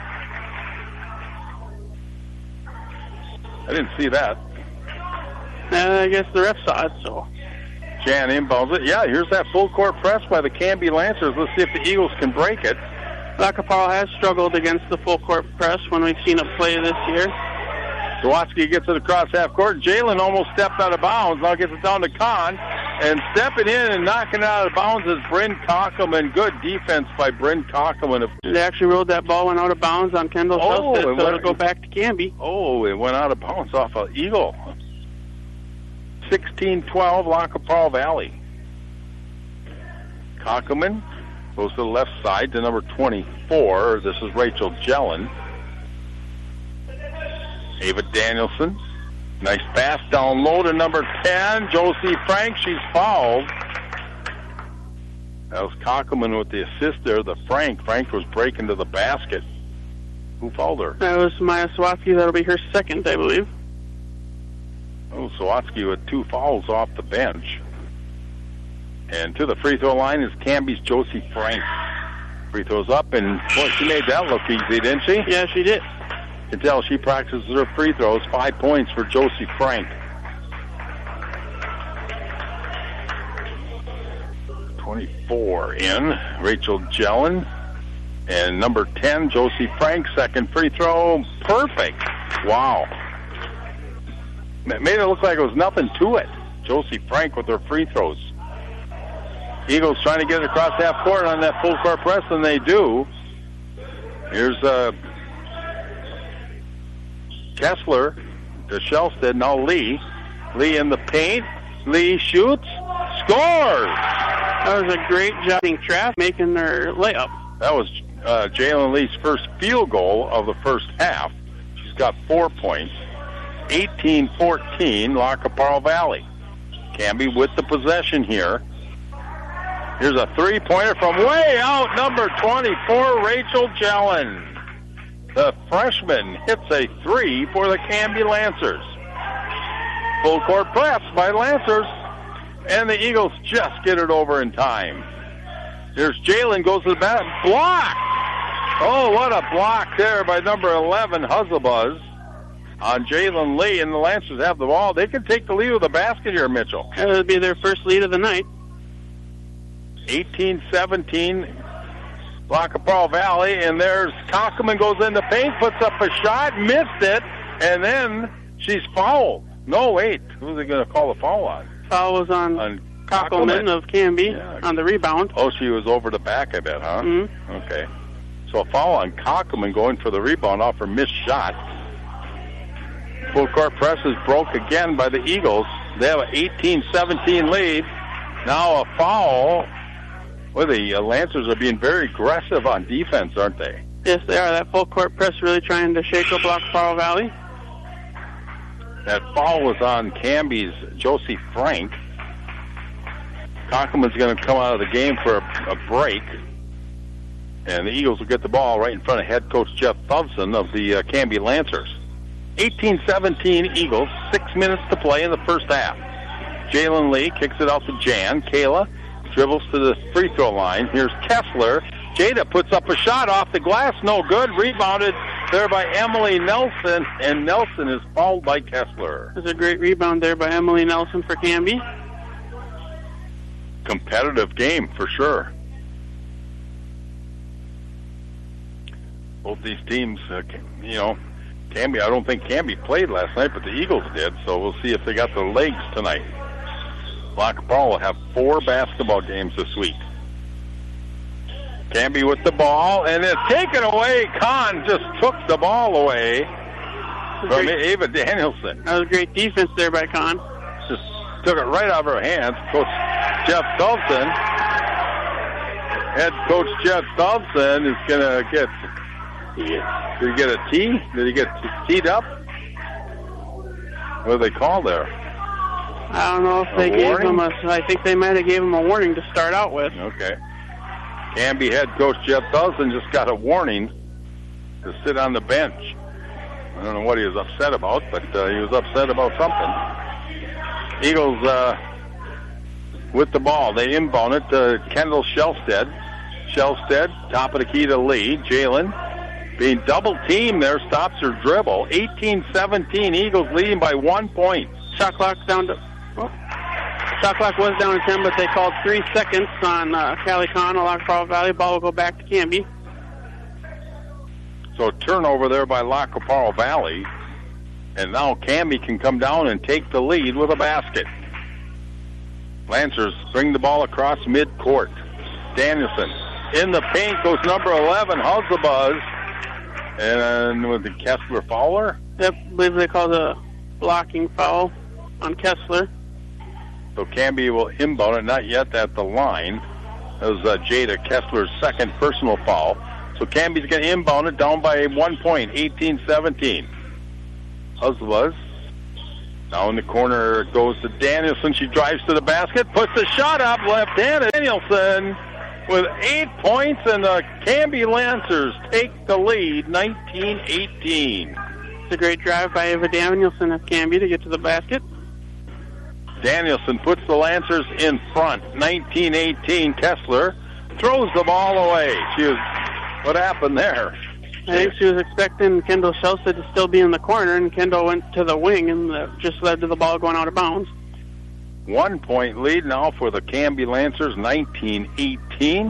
I didn't see that. I guess the ref saw it, so. Jan inbounds it. Yeah, here's that full court press by the Canby Lancers. Let's see if the Eagles can break it. Lacaparo has struggled against the full court press when we've seen it play this year. Sawatsky gets it across half court. Jalen almost stepped out of bounds. Now gets it down to Kahn. And stepping in and knocking it out of bounds is Bryn Kockelman. Good defense by Bryn Kockelman. They actually rolled that ball, went out of bounds on Kendall Shelstead, so it'll go back to Canby. Oh, it went out of bounds off of Eagle. 16-12, Lacaparo Valley. Kockelman goes to the left side to number 24. This is Rachel Jellin. Ava Danielson. Nice pass down low to number 10, Josie Frank. She's fouled. That was Kockelman with the assist there. Frank was breaking to the basket. Who fouled her? That was Maya Sawatsky. That'll be her second, I believe. Oh, Sawatsky with 2 fouls off the bench. And to the free throw line is Canby's Josie Frank. Free throws up, and boy, she made that look easy, didn't she? Yeah, she did. You can tell she practices her free throws. 5 points for Josie Frank. 24 in. Rachel Jellin. And number 10, Josie Frank, second free throw. Perfect. Wow. It made it look like it was nothing to it. Josie Frank with her free throws. Eagles trying to get it across half court on that full court press, and they do. Here's Kessler to Shelstead. Now Lee. Lee in the paint. Lee shoots. Scores! That was a great job in traffic making their layup. That was Jalen Lee's first field goal of the first half. She's got 4 points. 18-14, Lacaparo Valley. Canby with the possession here. Here's a three-pointer from way out, number 24, Rachel Jellin. The freshman hits a 3 for the Canby Lancers. Full court press by Lancers, and the Eagles just get it over in time. Here's Jalen, goes to the bat, block! Oh, what a block there by number 11, Huzzabuzz, on Jalen Lee, and the Lancers have the ball. They can take the lead with the basket here, Mitchell. That would be their first lead of the night. 18-17, Lacaparo Valley, and there's Kockelman goes in the paint, puts up a shot, missed it, and then she's fouled. No, wait, who's they going to call the foul on? Foul was on Kockelman of Canby on the rebound. Oh, she was over the back, I bet, huh? Mm-hmm. Okay. So a foul on Kockelman going for the rebound off her missed shot. Full court press is broke again by the Eagles. They have an 18-17 lead. Now a foul. Well, the Lancers are being very aggressive on defense, aren't they? Yes, they are. That full court press really trying to shake up Lacaparo Valley. That foul was on Canby's Josie Frank. Kockelman's going to come out of the game for a break. And the Eagles will get the ball right in front of head coach Jeff Thompson of the Canby Lancers. 18-17 Eagles, 6 minutes to play in the first half. Jalen Lee kicks it out to Jan. Kayla dribbles to the free throw line. Here's Kessler. Jada puts up a shot off the glass, no good. Rebounded there by Emily Nelson, and Nelson is fouled by Kessler. There's a great rebound there by Emily Nelson for Canby. Competitive game for sure. Both these teams, Canby, I don't think Canby played last night, but the Eagles did, so we'll see if they got the legs tonight. Lock Paul will have 4 basketball games this week. Canby with the ball, and it's taken away. Kahn just took the ball away from Ava Danielson. That was great defense there by Kahn. Just took it right out of her hands. Coach Jeff Thompson. Head coach Jeff Thompson is going to get... Did he get a tee? Did he get teed up? What do they call there? I don't know if they gave him I think they might have gave him a warning to start out with. Okay. Canby head coach Jeff Thompson just got a warning to sit on the bench. I don't know what he was upset about, but he was upset about something. Eagles with the ball. They inbound it to Kendall Shellstead. Shellstead, top of the key to Lee. Jalen being double-teamed there, stops her dribble. 18-17, Eagles leading by 1 point. Shot clock was down to 10, but they called 3 seconds on Callie Kahn, Lock Paul Valley. Ball will go back to Canby. So turnover there by Lock Paul Valley. And now Canby can come down and take the lead with a basket. Lancers bring the ball across midcourt. Danielson in the paint goes number 11, Huzabuzz. And with the Kessler fouler? Yep, I believe they called a blocking foul on Kessler. So Canby will inbound it, not yet at the line. That was Jada Kessler's second personal foul. So Canby's going to inbound it down by 1 point, 18-17. Huzabuzz. Now in the corner it goes to Danielson. She drives to the basket, puts the shot up left-handed. Danielson with 8 points, and the Canby Lancers take the lead, 19-18. It's a great drive by Ava Danielson of Canby to get to the basket. Danielson puts the Lancers in front, 19-18. Kessler throws the ball away. What happened there? I think she was expecting Kendall Shellstead to still be in the corner, and Kendall went to the wing, and just led to the ball going out of bounds. 1 point lead now for the Canby Lancers, 19-18.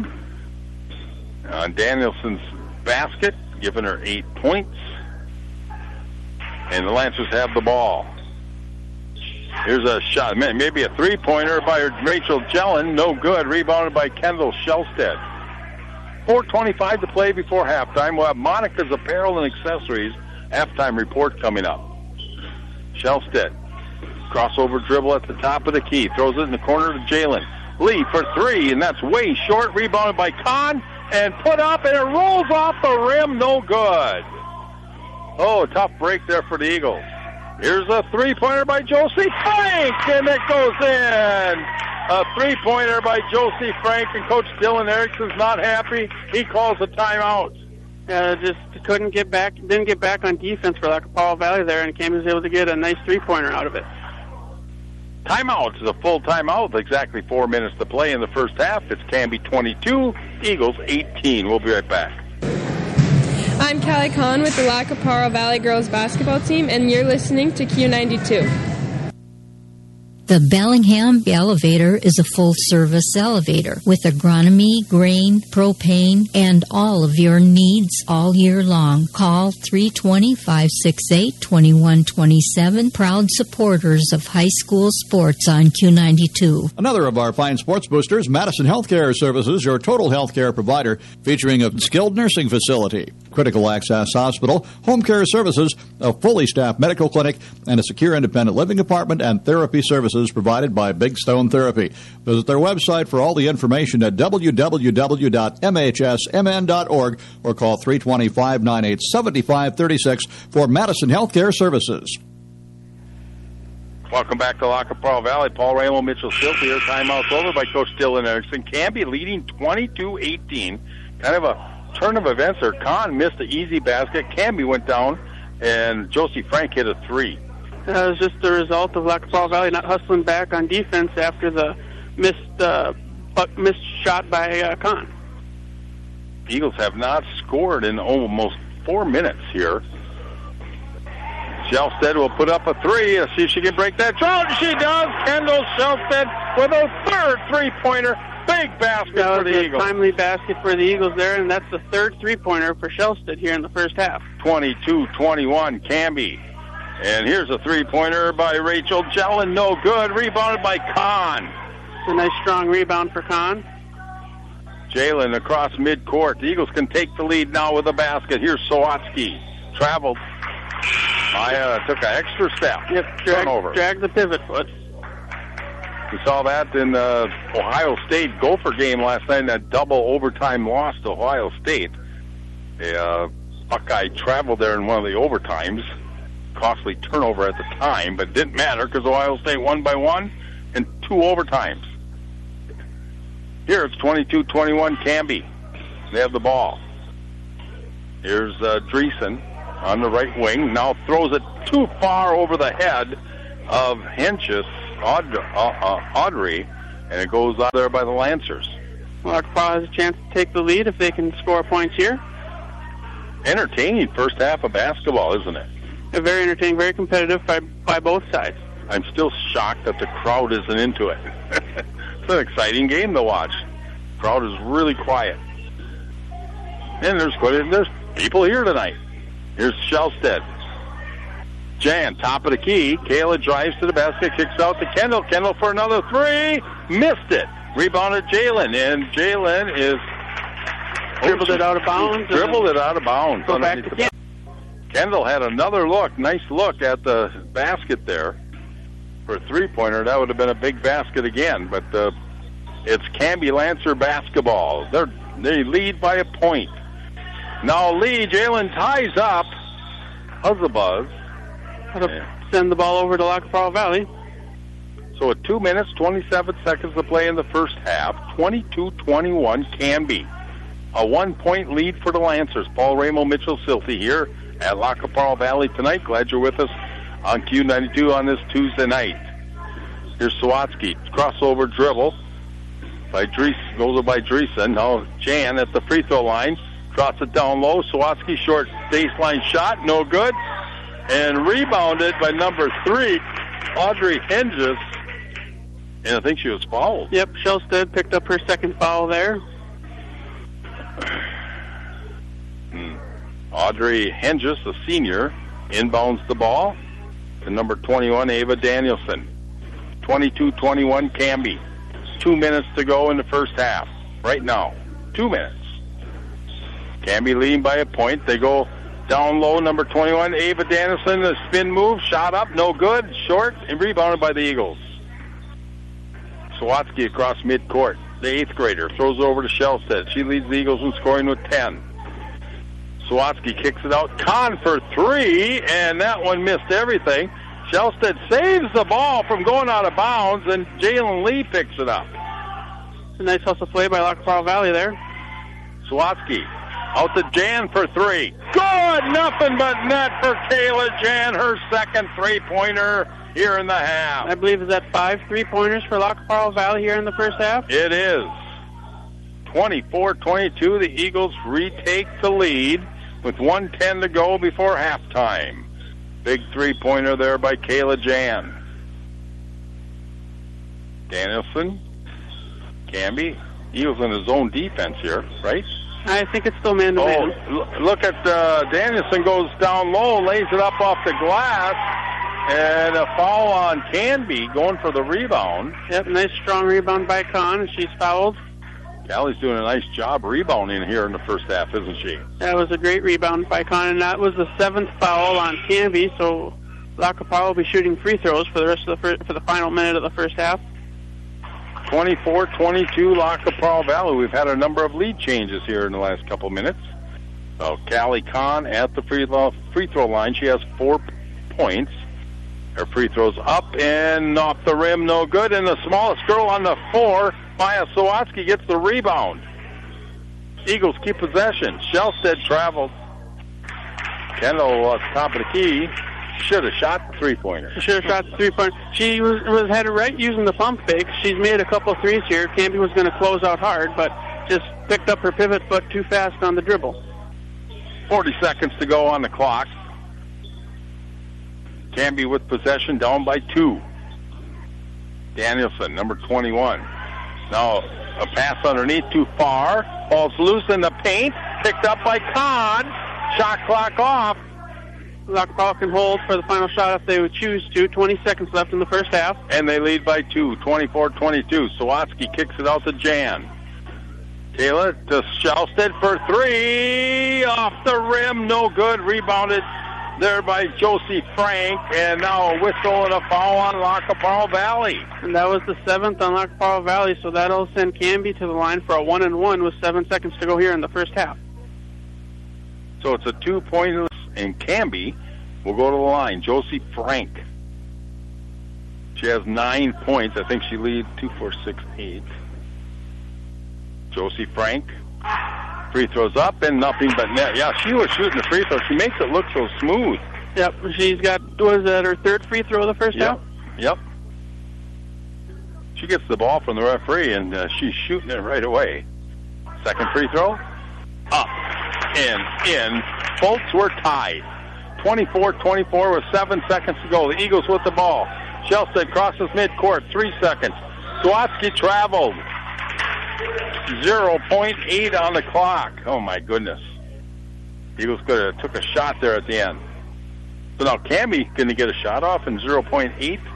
On Danielson's basket, giving her 8 points. And the Lancers have the ball. Here's a shot, maybe a three-pointer by Rachel Jellin. No good. Rebounded by Kendall Shellstead. 4:25 to play before halftime. We'll have Monica's Apparel and Accessories halftime report coming up. Shellstead. Crossover dribble at the top of the key. Throws it in the corner to Jalen. Lee for 3, and that's way short. Rebounded by Kahn and put up, and it rolls off the rim. No good. Oh, tough break there for the Eagles. Here's a three-pointer by Josie Frank, and it goes in. A three-pointer by Josie Frank, and Coach Dylan Erickson's not happy. He calls a timeout. Just didn't get back on defense for Lock Paul Valley there, and Canby was able to get a nice three-pointer out of it. Timeout is a full timeout. Exactly 4 minutes to play in the first half. It's Canby 22, Eagles 18. We'll be right back. I'm Callie Kahn with the Lock Paul Valley girls basketball team, and you're listening to Q92. The Bellingham Elevator is a full-service elevator with agronomy, grain, propane, and all of your needs all year long. Call 320-568-2127. Proud supporters of high school sports on Q92. Another of our fine sports boosters, Madison Healthcare Services, your total healthcare provider, featuring a skilled nursing facility, critical access hospital, home care services, a fully staffed medical clinic, and a secure independent living apartment and therapy services provided by Big Stone Therapy. Visit their website for all the information at www.mhsmn.org or call 320-598-7536 for Madison Healthcare Services. Welcome back to Lock Paul Valley. Paul Ramo, Mitchell Silk here. Timeout's over by Coach Dylan Erickson. Canby leading 22-18. Kind of a turn of events there. Kahn missed an easy basket. Canby went down, and Josie Frank hit a 3. That was just the result of Lac qui Parle Valley not hustling back on defense after the missed shot by Kahn. Eagles have not scored in almost 4 minutes here. Shelstead will put up a 3. Let's see if she can break that drought. She does. Kendall Shelstead with a third three-pointer. Big basket for the Eagles. Timely basket for the Eagles there, and that's the third three-pointer for Shelstead here in the first half. 22-21, Canby. And here's a three-pointer by Rachel Jellin. No good. Rebounded by Kahn. It's a nice, strong rebound for Kahn. Jalen across midcourt. The Eagles can take the lead now with a basket. Here's Sawatsky. Traveled. Maya took an extra step. Yep, dragged the pivot foot. We saw that in the Ohio State Gopher game last night in that double overtime loss to Ohio State. The Buckeye traveled there in one of the overtimes. Costly turnover at the time, but it didn't matter because Ohio State won by 1 in 2 overtimes. Here it's 22-21 Canby. They have the ball. Here's Dreesen on the right wing. Now throws it too far over the head of Henches, Audrey, and it goes out there by the Lancers. Well, Lac qui Parle has a chance to take the lead if they can score points here. Entertaining first half of basketball, isn't it? Very entertaining, very competitive by both sides. I'm still shocked that the crowd isn't into it. It's an exciting game to watch. The crowd is really quiet. And there's people here tonight. Here's Shelstead. Jan, top of the key. Kayla drives to the basket, kicks out to Kendall. Kendall for another 3. Missed it. Rebounded Jalen. And Jalen is... Dribbled it out of bounds. Dribbled it out of bounds. Go back to Kendall. Kendall had another look. Nice look at the basket there. For a three-pointer, that would have been a big basket again. But it's Canby Lancer basketball. They lead by a point. Now Lee, Jalen ties up. Huzzabuzz. Send the ball over to Lac qui Parle Valley. So at 2 minutes, 27 seconds to play in the first half, 22-21 Canby. A 1-point lead for the Lancers. Paul Ramo, Mitchell Silty here at Lac qui Parle Valley tonight. Glad you're with us on Q92 on this Tuesday night. Here's Sawatsky. Crossover dribble by Dreesen. Goes by Dreesen. Now Jan at the free throw line. Drops it down low. Sawatsky short baseline shot. No good. And rebounded by number 3, Audrey Henges. And I think she was fouled. Yep, Shelstead picked up her second foul there. Audrey Henges, the senior, inbounds the ball to number 21, Ava Danielson. 22-21 Canby. 2 minutes to go in the first half. Right now. 2 minutes. Canby leading by a point. They go down low, number 21, Ava Danielson, the spin move, shot up, no good, short, and rebounded by the Eagles. Sawatsky across midcourt. The 8th grader throws it over to Shelstead. She leads the Eagles in scoring with 10. Sawatsky kicks it out. Kahn for 3, and that one missed everything. Shelstead saves the ball from going out of bounds, and Jalen Lee picks it up. It's a nice hustle play by Lac qui Parle Valley there. Sawatsky out to Jan for 3. Good! Nothing but net for Kayla Jan, her second three-pointer here in the half. I believe is that 5 3-pointers for Lac qui Parle Valley here in the first half? It is. 24-22, the Eagles retake the lead with 1:10 to go before halftime. Big three-pointer there by Kayla Jan. Danielson, Canby, Eagles in his own defense here, right? I think it's still man-to-man. Oh, look at Danielson goes down low, lays it up off the glass, and a foul on Canby going for the rebound. Yep, nice strong rebound by Kahn, and she's fouled. Callie's doing a nice job rebounding here in the first half, isn't she? That was a great rebound by Kahn, and that was the 7th foul on Canby, so Lac qui Parle will be shooting free throws for the rest of for the final minute of the first half. 24-22 Lac qui Parle Valley. We've had a number of lead changes here in the last couple minutes. So Callie Kahn at the free throw line. She has 4 points. Her free throws up and off the rim, no good. And the smallest girl on the floor, Maya Sawatsky, gets the rebound. Eagles keep possession. Shellstead traveled. Kendall at the top of the key. Should have shot the three-pointer. She should have shot the three-pointer. She was had it right using the pump fake. She's made a couple of threes here. Canby was going to close out hard, but just picked up her pivot foot too fast on the dribble. 40 seconds to go on the clock. Canby with possession, down by 2. Danielson, number 21. Now a pass underneath too far. Falls loose in the paint. Picked up by Kahn. Shot clock off. Lockball can hold for the final shot if they would choose to. 20 seconds left in the first half. And they lead by 2, 24-22. Sawatsky kicks it out to Jan. Taylor to Shellstead for 3. Off the rim, no good. Rebounded there by Josie Frank. And now a whistle and a foul on Lacaparo Valley. And that was the 7th on Lacaparo Valley, so that'll send Canby to the line for a 1-and-1 with 7 seconds to go here in the first half. So it's a 2-pointer, and Canby will go to the line. Josie Frank. She has 9 points. I think she leads 2, 4, 6, 8. Josie Frank. Free throws up and nothing but net. Yeah, she was shooting the free throw. She makes it look so smooth. Yep, she's got, was that her 3rd free throw of the first half? Yep. She gets the ball from the referee, and she's shooting it right away. Second free throw. Up and in. Folks, we're tied. 24-24 with 7 seconds to go. The Eagles with the ball. Shellstead crosses midcourt. 3 seconds. Sawatsky traveled. 0.8 on the clock. Oh, my goodness. Eagles could have took a shot there at the end. So now Canby going to get a shot off in 0.8?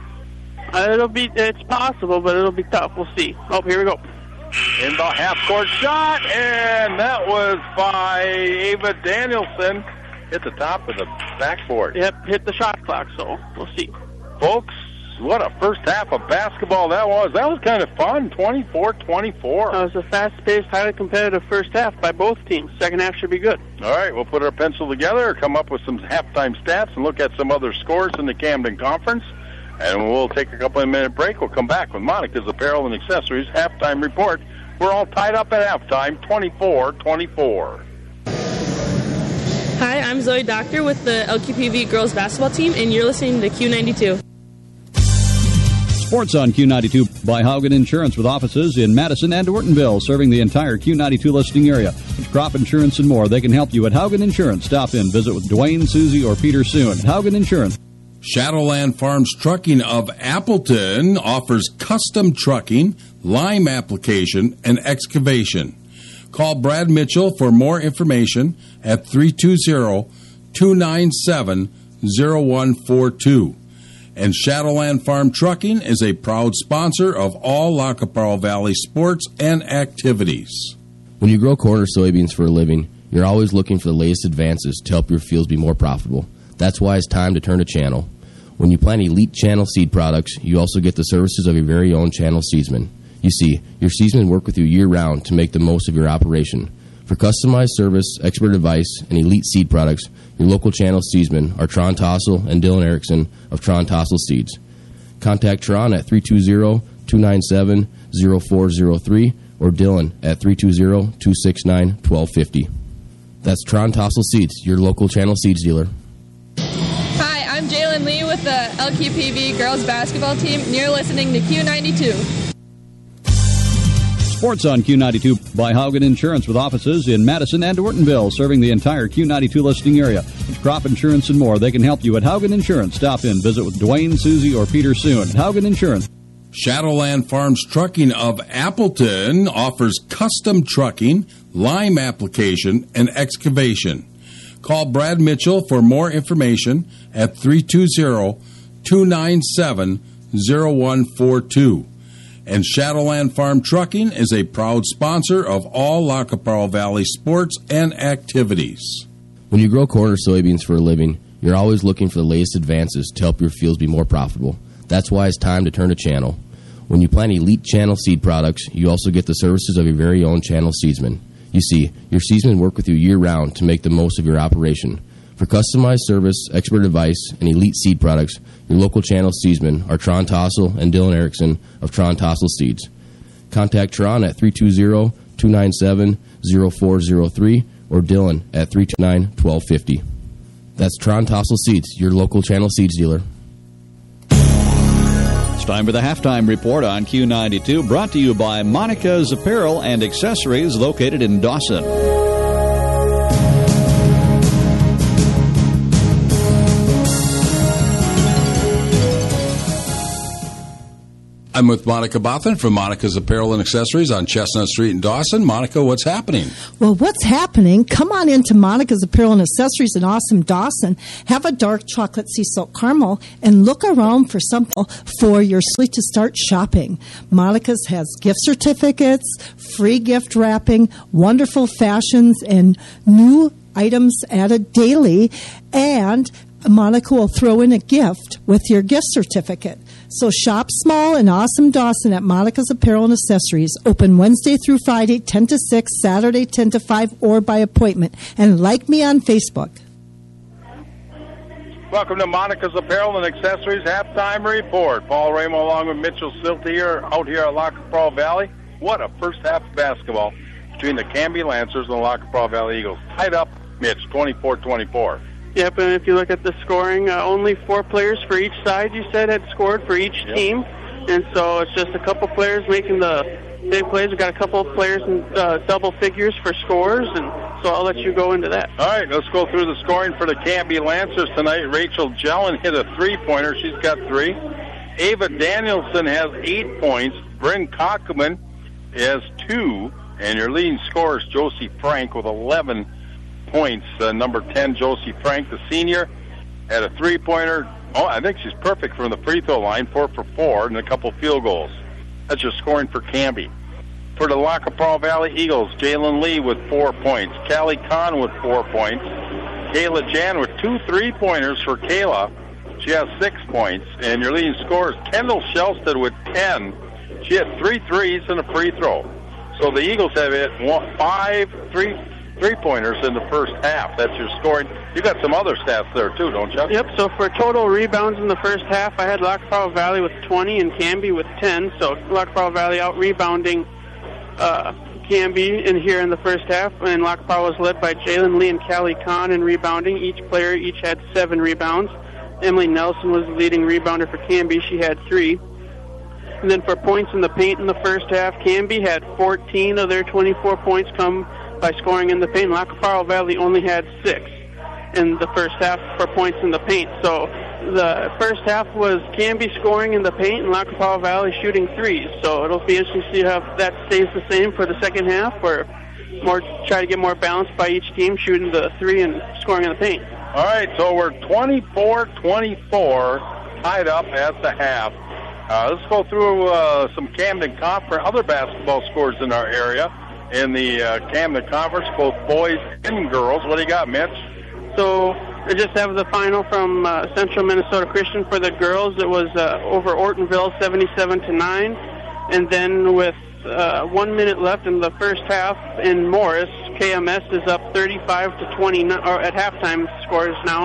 It's possible, but it'll be tough. We'll see. Oh, here we go. Inbound half-court shot, and that was by Ava Danielson. Hit the top of the backboard. Yep, hit the shot clock, so we'll see. Folks, what a first half of basketball that was. That was kind of fun, 24-24. That was a fast-paced, highly competitive first half by both teams. Second half should be good. All right, we'll put our pencil together, come up with some halftime stats, and look at some other scores in the Camden Conference. And we'll take a couple of minute break. We'll come back with Monica's Apparel and Accessories halftime report. We're all tied up at halftime, 24-24. Hi, I'm Zoe Doctor with the LQPV girls basketball team, and you're listening to Q92. Sports on Q92 by Haugen Insurance with offices in Madison and Ortonville, serving the entire Q92 listing area. Crop insurance and more. They can help you at Haugen Insurance. Stop in, visit with Dwayne, Susie, or Peter soon. Haugen Insurance. Shadowland Farms Trucking of Appleton offers custom trucking, lime application, and excavation. Call Brad Mitchell for more information at 320-297-0142. And Shadowland Farm Trucking is a proud sponsor of all Lacaparo Valley sports and activities. When you grow corn or soybeans for a living, you're always looking for the latest advances to help your fields be more profitable. That's why it's time to turn to Channel. When you plant Elite Channel seed products, you also get the services of your very own Channel seedsman. You see, your seedsmen work with you year-round to make the most of your operation. For customized service, expert advice, and elite seed products, your local Channel seedsmen are Tron Tossel and Dylan Erickson of Tron Tossel Seeds. Contact Tron at 320-297-0403 or Dylan at 320-269-1250. That's Tron Tossel Seeds, your local Channel Seeds dealer. Hi, I'm Jalen Lee with the LQPV girls basketball team, and you're listening to Q92. Sports on Q92 by Haugen Insurance with offices in Madison and Ortonville, serving the entire Q92 listing area. Crop insurance and more. They can help you at Haugen Insurance. Stop in, visit with Dwayne, Susie, or Peter soon. Haugen Insurance. Shadowland Farms Trucking of Appleton offers custom trucking, lime application, and excavation. Call Brad Mitchell for more information at 320-297-0142. And Shadowland Farm Trucking is a proud sponsor of all Lacaparo Valley sports and activities. When you grow corn or soybeans for a living, you're always looking for the latest advances to help your fields be more profitable. That's why it's time to turn to Channel. When you plant Elite Channel seed products, you also get the services of your very own Channel seedsman. You see, your seedsmen work with you year-round to make the most of your operation. For customized service, expert advice, and elite seed products, your local Channel seedsmen are Tron Tossel and Dylan Erickson of Tron Tossel Seeds. Contact Tron at 320-297-0403 297-0403 or Dylan at 329-1250. That's Tron Tossel Seeds, your local Channel Seeds dealer. It's time for the halftime report on Q92, brought to you by Monica's Apparel and Accessories, located in Dawson. I'm with Monica Botham from Monica's Apparel and Accessories on Chestnut Street in Dawson. Monica, what's happening? Well, what's happening? Come on into Monica's Apparel and Accessories in awesome Dawson. Have a dark chocolate sea salt caramel and look around for something for your sleep to start shopping. Monica's has gift certificates, free gift wrapping, wonderful fashions, and new items added daily. And Monica will throw in a gift with your gift certificate. So shop small and awesome Dawson at Monica's Apparel and Accessories. Open Wednesday through Friday, 10 to 6, Saturday, 10 to 5, or by appointment. And like me on Facebook. Welcome to Monica's Apparel and Accessories Halftime Report. Paul Ramo along with Mitchell Silty here, out here at Lac qui Parle Valley. What a first half of basketball between the Canby Lancers and the Lac qui Parle Valley Eagles. Tied up, Mitch, 24-24. Yep, and if you look at the scoring, only 4 players for each side, you said, had scored for each team. And so it's just a couple players making the big plays. We've got a couple of players in double figures for scores, and so I'll let you go into that. All right, let's go through the scoring for the Canby Lancers tonight. Rachel Jellin hit a three-pointer. She's got 3. Ava Danielson has 8 points. Bryn Cockman has 2. And your leading scorer is Josie Frank with 11 points. Number 10, Josie Frank, the senior, had a three-pointer. Oh, I think she's perfect from the free throw line, 4 for 4, and a couple field goals. That's your scoring for Canby. For the Lac qui Parle Valley Eagles, Jalen Lee with 4 points. Callie Kahn with 4 points. Kayla Jan with 2 3-pointers for Kayla. She has 6 points. And your leading scorer is Kendall Shelsted with 10. She had 3 threes and a free throw. So the Eagles have hit 5 three-pointers in the first half. That's your scoring. You got some other stats there, too, don't you? Yep, so for total rebounds in the first half, I had Lac qui Parle Valley with 20 and Canby with 10. So Lac qui Parle Valley out-rebounding Canby in here in the first half. And Lac qui Parle was led by Jalen Lee and Callie Kahn in rebounding. Each player had 7 rebounds. Emily Nelson was the leading rebounder for Canby. She had 3. And then for points in the paint in the first half, Canby had 14 of their 24 points come by scoring in the paint. Lac qui Parle Valley only had 6 in the first half for points in the paint. So the first half was Canby scoring in the paint and Lac qui Parle Valley shooting 3s. So it'll be interesting to see how that stays the same for the second half, or more try to get more balance by each team shooting the 3 and scoring in the paint. All right, so we're 24-24 tied up at the half. Let's go through some Camden Conference, other basketball scores in our area. In the Camden Conference, both boys and girls. What do you got, Mitch? So I just have the final from Central Minnesota Christian for the girls. It was over Ortonville, 77-9. And then with 1 minute left in the first half in Morris, KMS is up 35-29, or at halftime scores now,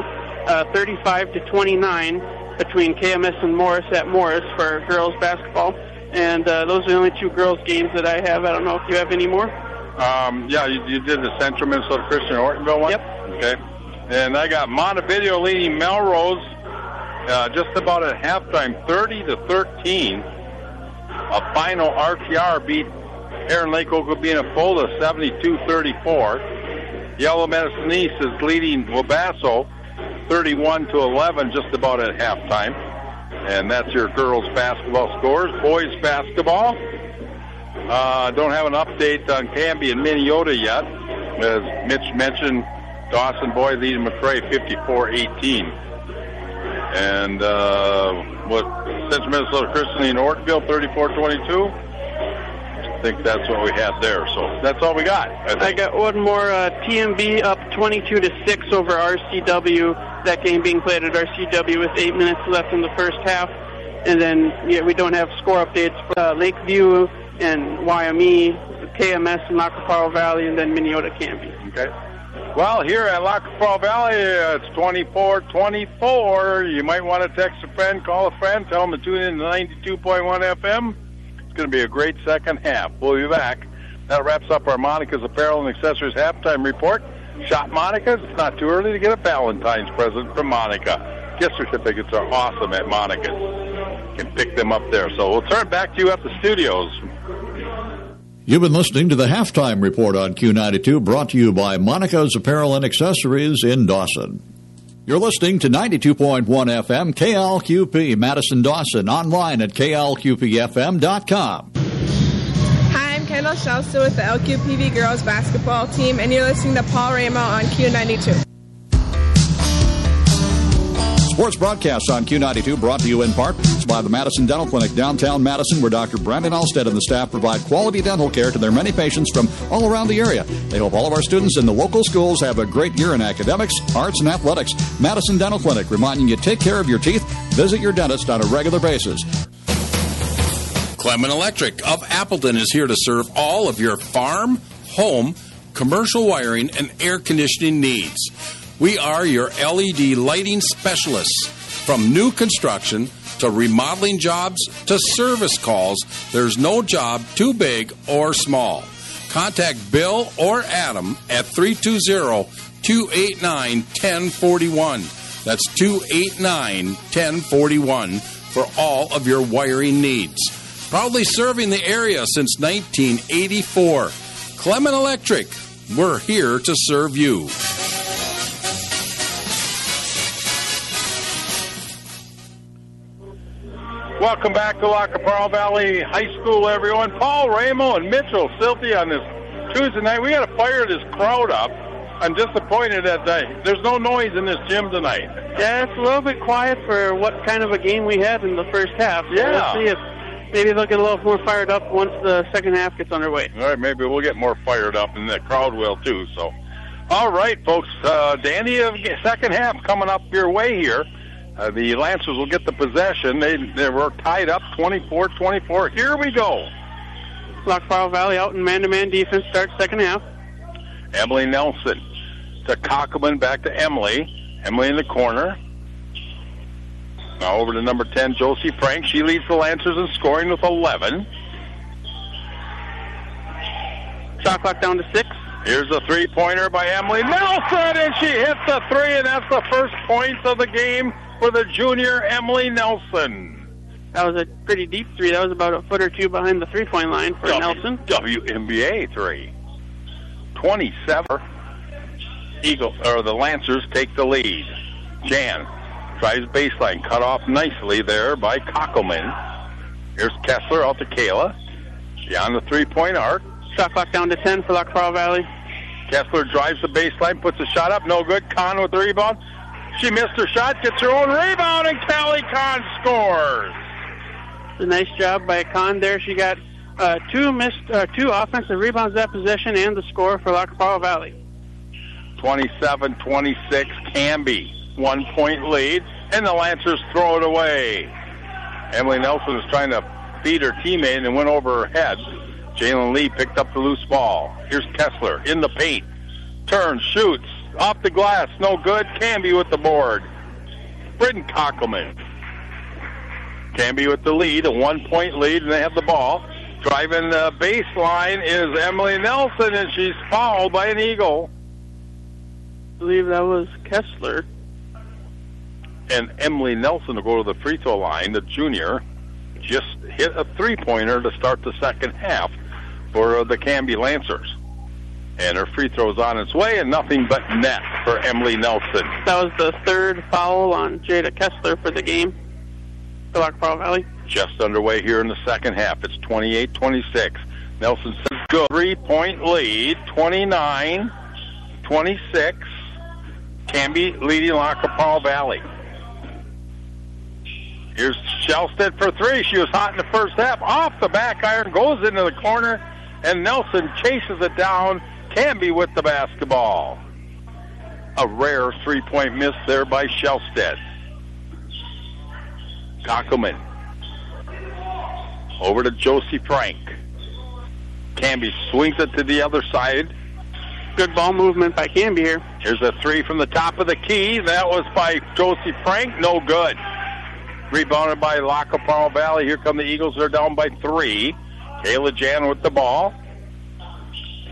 35-29 between KMS and Morris at Morris for girls basketball. And those are the only 2 girls games that I have. I don't know if you have any more. Yeah, you did the Central Minnesota Christian Ortonville one? Yep. Okay. And I got Montevideo leading Melrose just about at halftime, 30-13. A final RTR beat Heron Lake Okabena Fulda 72-34. Yellow Medicine East is leading Wabasso 31-11 just about at halftime. And that's your girls basketball scores. Boys basketball, don't have an update on Canby and Minneota yet. As Mitch mentioned, Dawson boys leading McRae 54-18. And Central Minnesota Christian in Ortonville 34-22. I think that's what we had there. So that's all we got. I got one more. TMB up 22-6 over RCW. That game being played at RCW with 8 minutes left in the first half. And then we don't have score updates for Lakeview and YME, KMS and Lac qui Parle Valley, and then Minneota Canby. Okay. Well, here at Lac qui Parle Valley, it's 24-24. You might want to text a friend, call a friend, tell them to tune in to 92.1 FM. It's going to be a great second half. We'll be back That wraps up our Monica's Apparel and Accessories halftime report. Shop Monica's. It's not too early to get a Valentine's present from Monica. Gift certificates are awesome at Monica's. You can pick them up there. So we'll turn back to you at the studios. You've been listening to the Halftime Report on Q92, brought to you by Monica's Apparel and Accessories in Dawson. You're listening to 92.1 FM, KLQP, Madison, Dawson, online at klqpfm.com. Hi, I'm Kendall Shelster with the LQPV girls basketball team, and you're listening to Paul Ramo on Q92. Sports broadcasts on Q92 brought to you in part by the Madison Dental Clinic, downtown Madison, where Dr. Brandon Alstead and the staff provide quality dental care to their many patients from all around the area. They hope all of our students in the local schools have a great year in academics, arts, and athletics. Madison Dental Clinic, reminding you to take care of your teeth. Visit your dentist on a regular basis. Clement Electric of Appleton is here to serve all of your farm, home, commercial wiring, and air conditioning needs. We are your LED lighting specialists. From new construction to remodeling jobs to service calls, there's no job too big or small. Contact Bill or Adam at 320-289-1041. That's 289-1041 for all of your wiring needs. Proudly serving the area since 1984. Clement Electric, we're here to serve you. Welcome back to La Capral Valley High School, everyone. Paul Ramo and Mitchell Silty on this Tuesday night. We got to fire this crowd up. I'm disappointed that there's no noise in this gym tonight. Yeah, it's a little bit quiet for what kind of a game we had in the first half. So Yeah. We'll see if maybe they'll get a little more fired up once the second half gets underway. All right, maybe we'll get more fired up, and the crowd will too. So, all right, folks. Danny, second half coming up your way here. The Lancers will get the possession. They were tied up 24-24. Here we go. La Capral Valley out in man-to-man defense starts second half. Emily Nelson to Cockelman, back to Emily. Emily in the corner. Now over to number 10, Josie Frank. She leads the Lancers in scoring with 11. Shot clock down to 6. Here's a three-pointer by Emily Nelson, and she hits the three, and that's the first point of the game for the junior Emily Nelson. That was a pretty deep three. That was about a foot or two behind the three-point line for Nelson. WNBA three. 27. The Lancers take the lead. Jan tries baseline, cut off nicely there by Cockelman. Here's Kessler out to Kayla. Beyond the three-point arc. Shot clock down to 10 for La Capral Valley. Kessler drives the baseline, puts a shot up, no good. Kahn with the rebound. She missed her shot, gets her own rebound, and Callie Kahn scores. A nice job by Kahn there. She got two offensive rebounds that possession and the score for La Capral Valley. 27-26, Canby. 1 point lead, and the Lancers throw it away. Emily Nelson was trying to feed her teammate and went over her head. Jalen Lee picked up the loose ball. Here's Kessler in the paint. Turns, shoots, off the glass, no good. Canby with the board. Britton Cockelman. Canby with the lead, a 1 point lead, and they have the ball. Driving the baseline is Emily Nelson, and she's fouled by an Eagle. I believe that was Kessler. And Emily Nelson will go to the free throw line, the junior. Just hit a three-pointer to start the second half for the Canby Lancers. And her free throw is on its way, and nothing but net for Emily Nelson. That was the third foul on Jada Kessler for the game for La Capral Valley. Just underway here in the second half. It's 28-26. Nelson says good. 3 point lead, 29-26. Canby leading La Capral Valley. Here's Shellstead for three. She was hot in the first half. Off the back iron, goes into the corner, and Nelson chases it down. Canby with the basketball. A rare three-point miss there by Shellstead. Cockelman. Over to Josie Frank. Canby swings it to the other side. Good ball movement by Canby here. Here's a three from the top of the key. That was by Josie Frank. No good. Rebounded by La Capral Valley. Here come the Eagles. They're down by 3. Kayla Jan with the ball.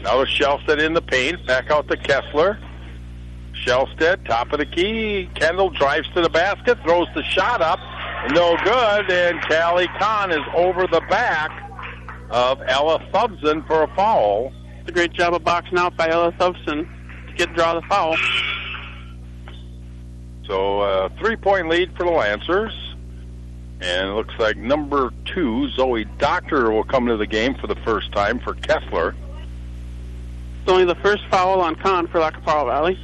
Now to Shellstead in the paint. Back out to Kessler. Shellstead, top of the key. Kendall drives to the basket, throws the shot up. No good, and Callie Kahn is over the back of Ella Thubson for a foul. It's a great job of boxing out by Ella Thubson to draw the foul. So 3-point lead for the Lancers. And it looks like number 2, Zoe Doctor, will come to the game for the first time for Kessler. It's only the first foul on Kahn for Lacaparo Valley.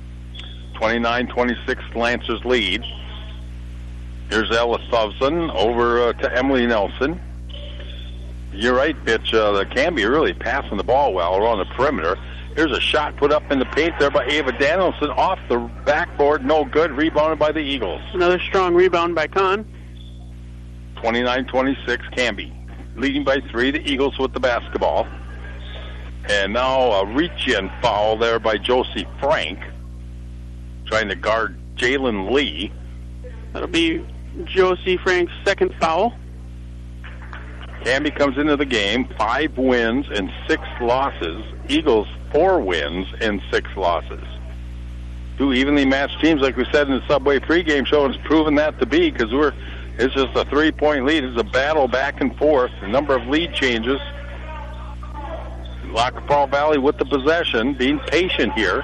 29-26 Lancers lead. Here's Ella Thubson over to Emily Nelson. You're right, Bitch. The Canby really passing the ball well around the perimeter. Here's a shot put up in the paint there by Ava Danielson off the backboard. No good. Rebounded by the Eagles. Another strong rebound by Kahn. 29-26 Canby. Leading by 3, the Eagles with the basketball. And now a reach-in foul there by Josie Frank. Trying to guard Jalen Lee. That'll be Josie Frank's second foul. Canby comes into the game, 5 wins and 6 losses. Eagles, 4 wins and 6 losses. 2 evenly matched teams, like we said in the Subway pregame show, and it's proven that to be because it's just a 3-point lead. It's a battle back and forth. A number of lead changes. Lacaparo Valley with the possession, being patient here.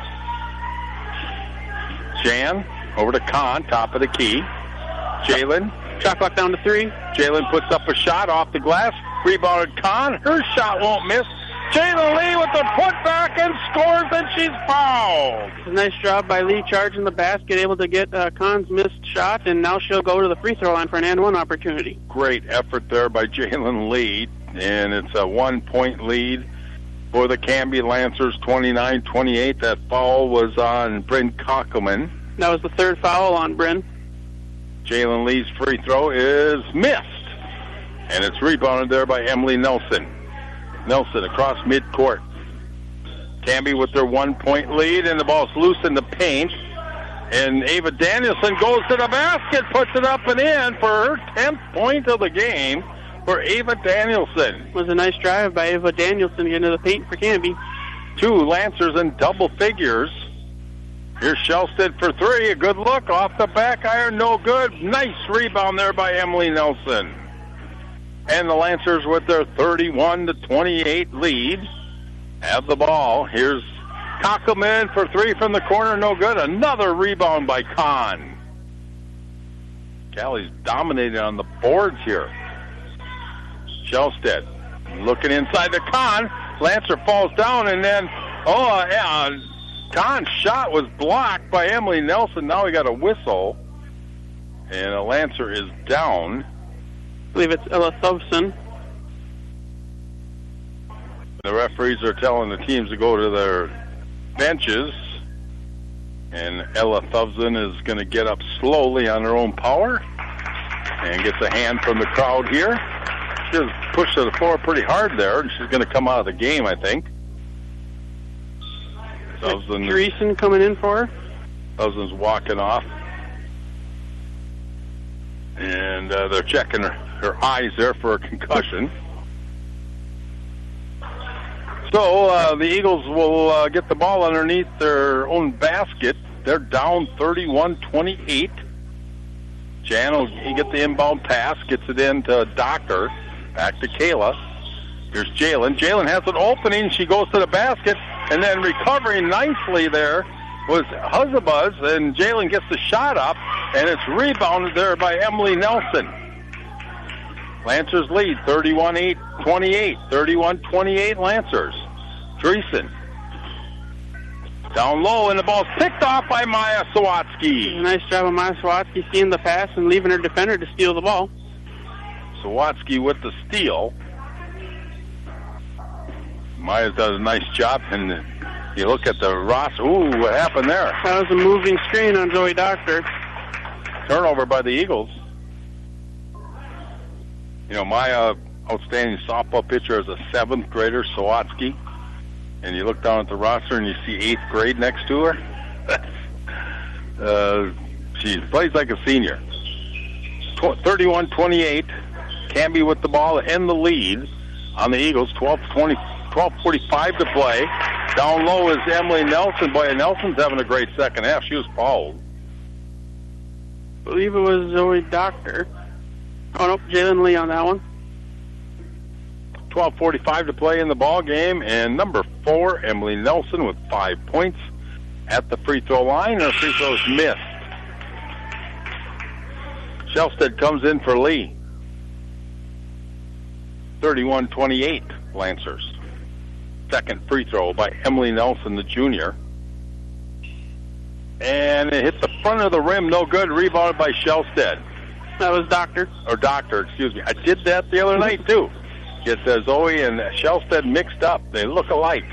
Jan over to Kahn, top of the key. Jalen. Shot clock down to 3. Jalen puts up a shot off the glass. Rebounded Kahn. Her shot won't miss. Jalen Lee with the putback and scores, and she's fouled. It's a nice job by Lee charging the basket, able to get Kahn's missed shot, and now she'll go to the free throw line for an and-one opportunity. Great effort there by Jalen Lee, and it's a 1-point lead for the Canby Lancers, 29-28. That foul was on Bryn Kockelman. That was the third foul on Bryn. Jalen Lee's free throw is missed, and it's rebounded there by Emily Nelson. Nelson across midcourt. Canby with their 1-point lead, and the ball's loose in the paint. And Ava Danielson goes to the basket, puts it up and in for her 10th point of the game for Ava Danielson. It was a nice drive by Ava Danielson into the paint for Canby. 2 Lancers in double figures. Here's Shellstead for 3. A good look off the back iron, no good. Nice rebound there by Emily Nelson. And the Lancers with their 31-28 lead have the ball. Here's Kockelman for 3 from the corner, no good. Another rebound by Kahn. Callie's dominating on the boards here. Shellstead looking inside the Kahn. Lancer falls down, and then, Kahn's shot was blocked by Emily Nelson. Now we got a whistle, and a Lancer is down. I believe it's Ella Thubson. The referees are telling the teams to go to their benches, and Ella Thubson is going to get up slowly on her own power and gets a hand from the crowd here. She was pushed to the floor pretty hard there, and she's going to come out of the game, I think. Dreesen coming in for her. Thubson's walking off. And they're checking her eyes there for a concussion. So the Eagles will get the ball underneath their own basket. They're down 31-28. Jan will get the inbound pass, gets it in to Doctor. Back to Kayla. Here's Jalen. Jalen has an opening. She goes to the basket, and then recovering nicely there was Huzabuz, and Jalen gets the shot up, and it's rebounded there by Emily Nelson. Lancers lead 31-28. 31-28 Lancers. Dreesen. Down low, and the ball's picked off by Maya Sawatsky. Nice job of Maya Sawatsky seeing the pass and leaving her defender to steal the ball. Sawatsky with the steal. Maya does a nice job, and you look at the roster. Ooh, what happened there? That was a moving screen on Zoe Doctor. Turnover by the Eagles. You know, Maya, outstanding softball pitcher, is a 7th grader, Sawatsky. And you look down at the roster and you see 8th grade next to her. She plays like a senior. 31-28. Canby with the ball in the lead on the Eagles. 12 12:45 to play. Down low is Emily Nelson. Boy, Nelson's having a great second half. She was fouled. I believe it was Zoe Doctor. Oh, no, Jalen Lee on that one. 12:45 to play in the ball game, and number 4, Emily Nelson, with 5 points at the free throw line. Her free throw's missed. Shelsted comes in for Lee. 31-28, Lancers. Second free throw by Emily Nelson, the junior. And it hit the front of the rim, no good. Rebounded by Shelsted. That was Doctor. Or Doctor, excuse me. I did that the other night, too. Get Zoe and Shelsted mixed up. They look alike.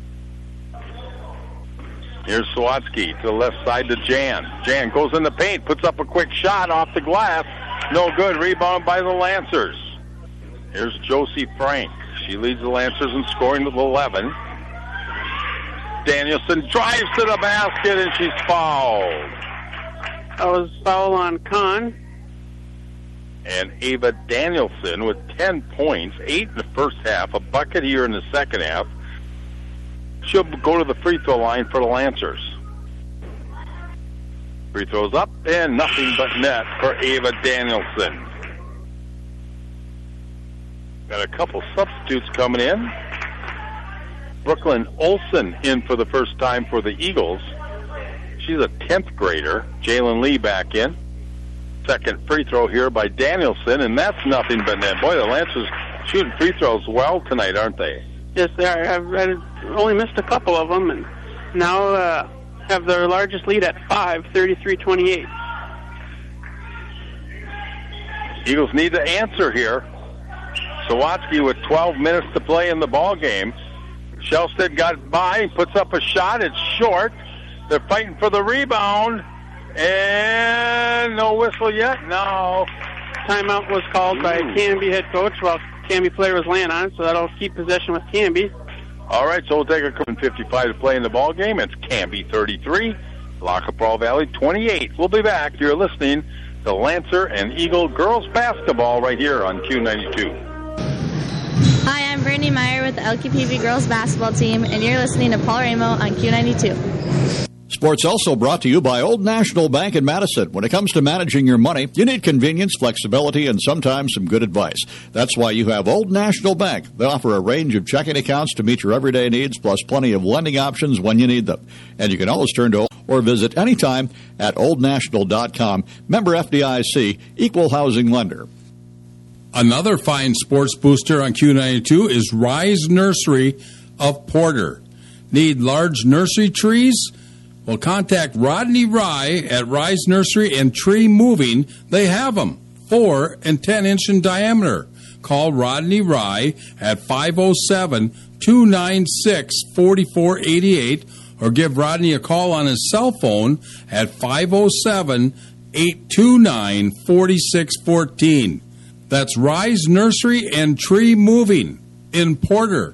Here's Sawatsky to the left side to Jan. Jan goes in the paint, puts up a quick shot off the glass. No good. Rebound by the Lancers. Here's Josie Frank. She leads the Lancers in scoring with 11. Danielson drives to the basket, and she's fouled. That was foul on Kahn. And Ava Danielson with 10 points, 8 in the first half, a bucket here in the second half. She'll go to the free throw line for the Lancers. Free throws up, and nothing but net for Ava Danielson. Got a couple substitutes coming in. Brooklyn Olson in for the first time for the Eagles. She's a 10th grader. Jalen Lee back in. Second free throw here by Danielson, and that's nothing but net. Boy, the Lancers shooting free throws well tonight, aren't they? Yes, they are. I've only missed a couple of them, and now have their largest lead at 5, 33-28. Eagles need to answer here. Sawatsky with 12 minutes to play in the ball game. Shelsted got by, puts up a shot. It's short. They're fighting for the rebound. And no whistle yet. No. Timeout was called by Canby head coach while Canby player was laying on it, so that'll keep possession with Canby. All right, so we'll take a 55 to play in the ball game. It's Canby 33, La Capral Valley 28. We'll be back. You're listening to Lancer and Eagle girls basketball right here on Q92. Hi, I'm Brittany Meyer with the LQPV girls basketball team, and you're listening to Paul Ramo on Q92. Sports also brought to you by Old National Bank in Madison. When it comes to managing your money, you need convenience, flexibility, and sometimes some good advice. That's why you have Old National Bank. They offer a range of checking accounts to meet your everyday needs, plus plenty of lending options when you need them. And you can always turn to or visit anytime at oldnational.com. Member FDIC, equal housing lender. Another fine sports booster on Q92 is Rise Nursery of Porter. Need large nursery trees? Well, contact Rodney Rye at Rise Nursery and Tree Moving. They have them, 4 and 10 inch in diameter. Call Rodney Rye at 507-296-4488 or give Rodney a call on his cell phone at 507-829-4614. That's Rise Nursery and Tree Moving in Porter.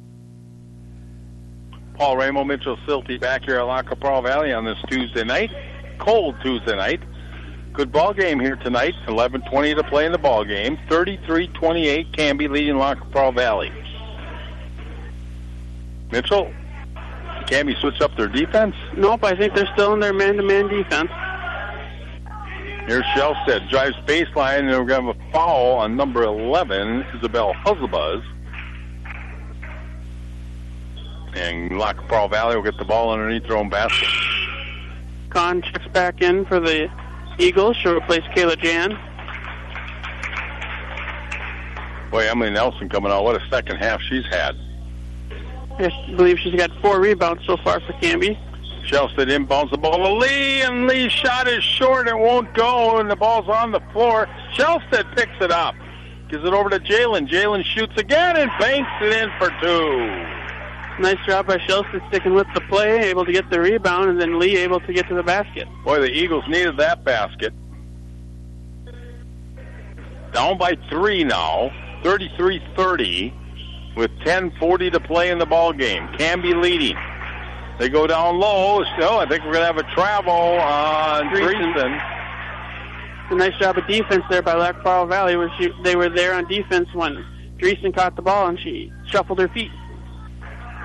Paul Ramo, Mitchell Silty back here at La Capral Valley on this Tuesday night. Cold Tuesday night. Good ball game here tonight. 11:20 to play in the ball game. 33-28, Canby leading La Capral Valley. Mitchell, Canby switch up their defense? Nope, I think they're still in their man-to-man defense. Here's Shelsted, drives baseline, and we're going to have a foul on number 11, Isabel Huzzelbuzz. And La Capral Valley will get the ball underneath their own basket. Kahn checks back in for the Eagles. She'll replace Kayla Jan. Boy, Emily Nelson coming out. What a second half she's had. I believe she's got 4 rebounds so far for Canby. Shelsted inbounds the ball to Lee, and Lee's shot is short. It won't go, and the ball's on the floor. Shelsted picks it up. Gives it over to Jalen. Jalen shoots again and banks it in for 2. Nice job by Shelsted sticking with the play, able to get the rebound, and then Lee able to get to the basket. Boy, the Eagles needed that basket. Down by 3 now, 33-30, with 10:40 to play in the ball game. Canby leading. They go down low. So I think we're going to have a travel on Dreesen. A nice job of defense there by La Capral Valley. They were there on defense when Dreesen caught the ball and she shuffled her feet.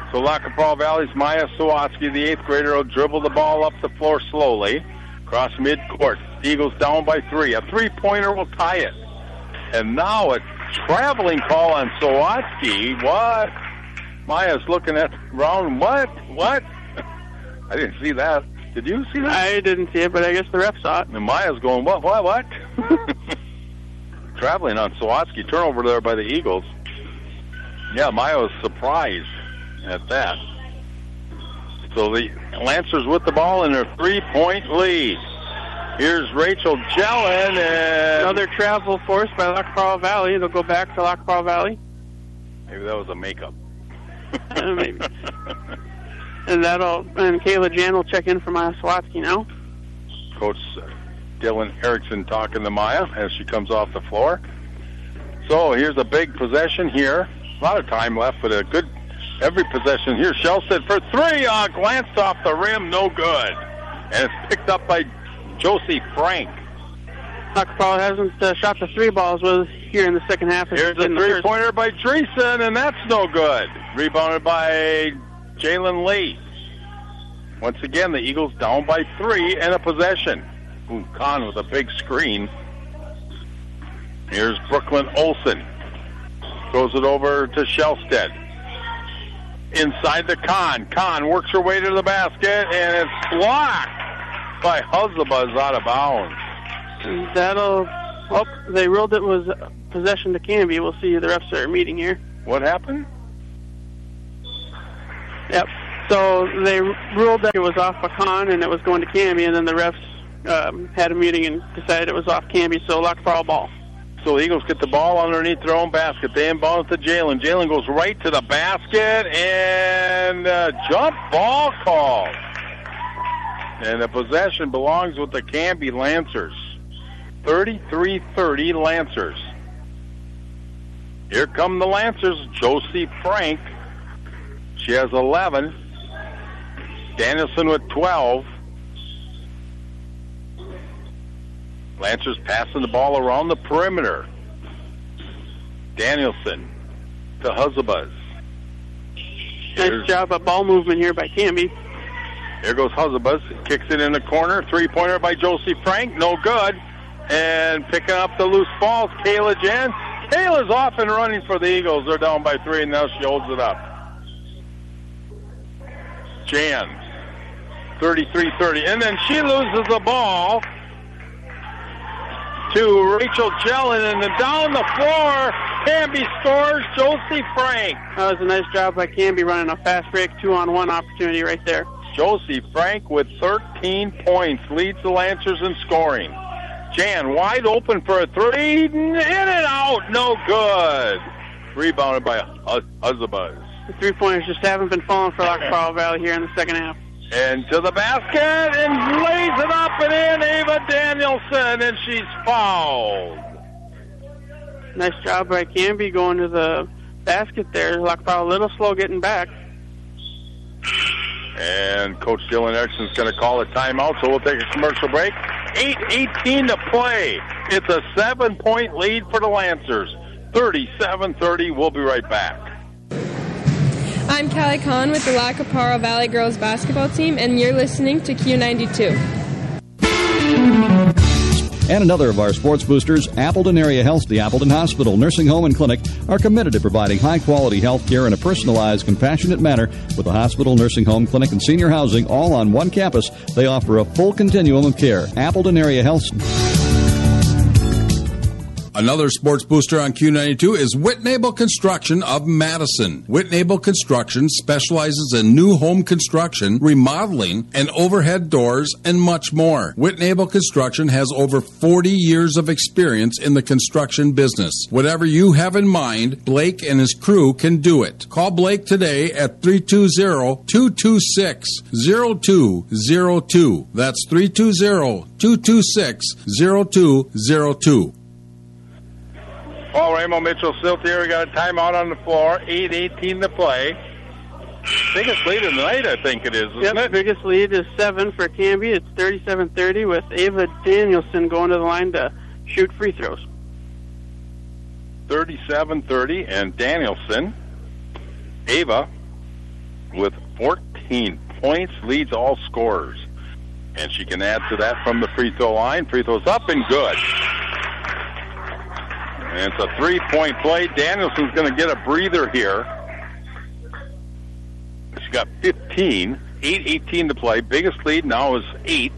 So Lackapaul Valley's Maya Sawatsky, the 8th grader, will dribble the ball up the floor slowly, across midcourt. Eagles down by 3. A three-pointer will tie it. And now a traveling call on Sawatsky. What? Maya's looking at round. What? I didn't see that. Did you see that? I didn't see it, but I guess the ref saw it. And Maya's going, what? Traveling on Sawatsky. Turnover there by the Eagles. Yeah, Maya was surprised at that. So the Lancers with the ball in their 3-point lead. Here's Rachel Jellin. And another travel force by Lackapaul Valley. It'll go back to Lackapaul Valley. Maybe that was a makeup. Maybe. And Kayla Jan will check in for Maya Sawatsky now. Coach Dylan Erickson talking to Maya as she comes off the floor. So here's a big possession here. A lot of time left, but a good every possession here. Shelsted for 3. Glanced off the rim, no good. And it's picked up by Josie Frank. Lackapaul hasn't shot the 3 balls here in the second half. Here's a three-pointer by Dreesen, and that's no good. Rebounded by Jalen Lee. Once again, the Eagles down by 3 and a possession. Ooh, Kahn with a big screen. Here's Brooklyn Olsen. Throws it over to Shelsted. Inside to Kahn. Kahn works her way to the basket, and it's blocked by Huzabaz out of bounds. They ruled it was possession to Canby. We'll see. The refs are meeting here. What happened? Yep. So they ruled that it was off Kahn and it was going to Canby, and then the refs had a meeting and decided it was off Canby, so Lackapaul ball. So the Eagles get the ball underneath their own basket. They inbound it to Jalen. Jalen goes right to the basket, and jump ball call. And the possession belongs with the Canby Lancers. 33-30 Lancers. Here come the Lancers. Josie Frank. She has 11. Danielson with 12. Lancers passing the ball around the perimeter. Danielson to Huzabaz. Nice job of ball movement here by Canby. Here goes Huzabaz. Kicks it in the corner. Three-pointer by Josie Frank. No good. And picking up the loose balls, Kayla Jan. Kayla's off and running for the Eagles. They're down by 3, and now she holds it up. Jan, 33-30. And then she loses the ball to Rachel Jellin, and then down the floor, Canby scores. Josie Frank. That was a nice job by Canby running a fast break 2-on-1 opportunity right there. Josie Frank with 13 points leads the Lancers in scoring. Jan wide open for a 3, in and out, no good. Rebounded by Huzabaz. The three-pointers just haven't been falling for Lackapaul Valley here in the second half. And to the basket, and lays it up and in, Ava Danielson, and she's fouled. Nice job by Canby going to the basket there. Lackapaul a little slow getting back. And Coach Dylan Erickson's going to call a timeout, so we'll take a commercial break. 8:18 to play. It's a 7-point lead for the Lancers. 37-30. We'll be right back. I'm Callie Kahn with the Lackapaul Valley Girls Basketball Team, and you're listening to Q92. And another of our sports boosters, Appleton Area Health, the Appleton Hospital, Nursing Home, and Clinic are committed to providing high-quality health care in a personalized, compassionate manner. With the hospital, nursing home, clinic, and senior housing all on one campus, they offer a full continuum of care. Appleton Area Health. Another sports booster on Q92 is Whitnable Construction of Madison. Whitnable Construction specializes in new home construction, remodeling, and overhead doors, and much more. Whitnable Construction has over 40 years of experience in the construction business. Whatever you have in mind, Blake and his crew can do it. Call Blake today at 320-226-0202. That's 320-226-0202. Paul Ramo, Mitchell Silt here. We got a timeout on the floor. 8:18 to play. Biggest lead of the night, I think it is, isn't it? Biggest lead is 7 for Canby. It's 37-30 with Ava Danielson going to the line to shoot free throws. 37-30, and Danielson, Ava, with 14 points, leads all scorers. And she can add to that from the free throw line. Free throws up and good. And it's a 3-point play. Danielson's going to get a breather here. She's got 15, 8:18 to play. Biggest lead now is 8,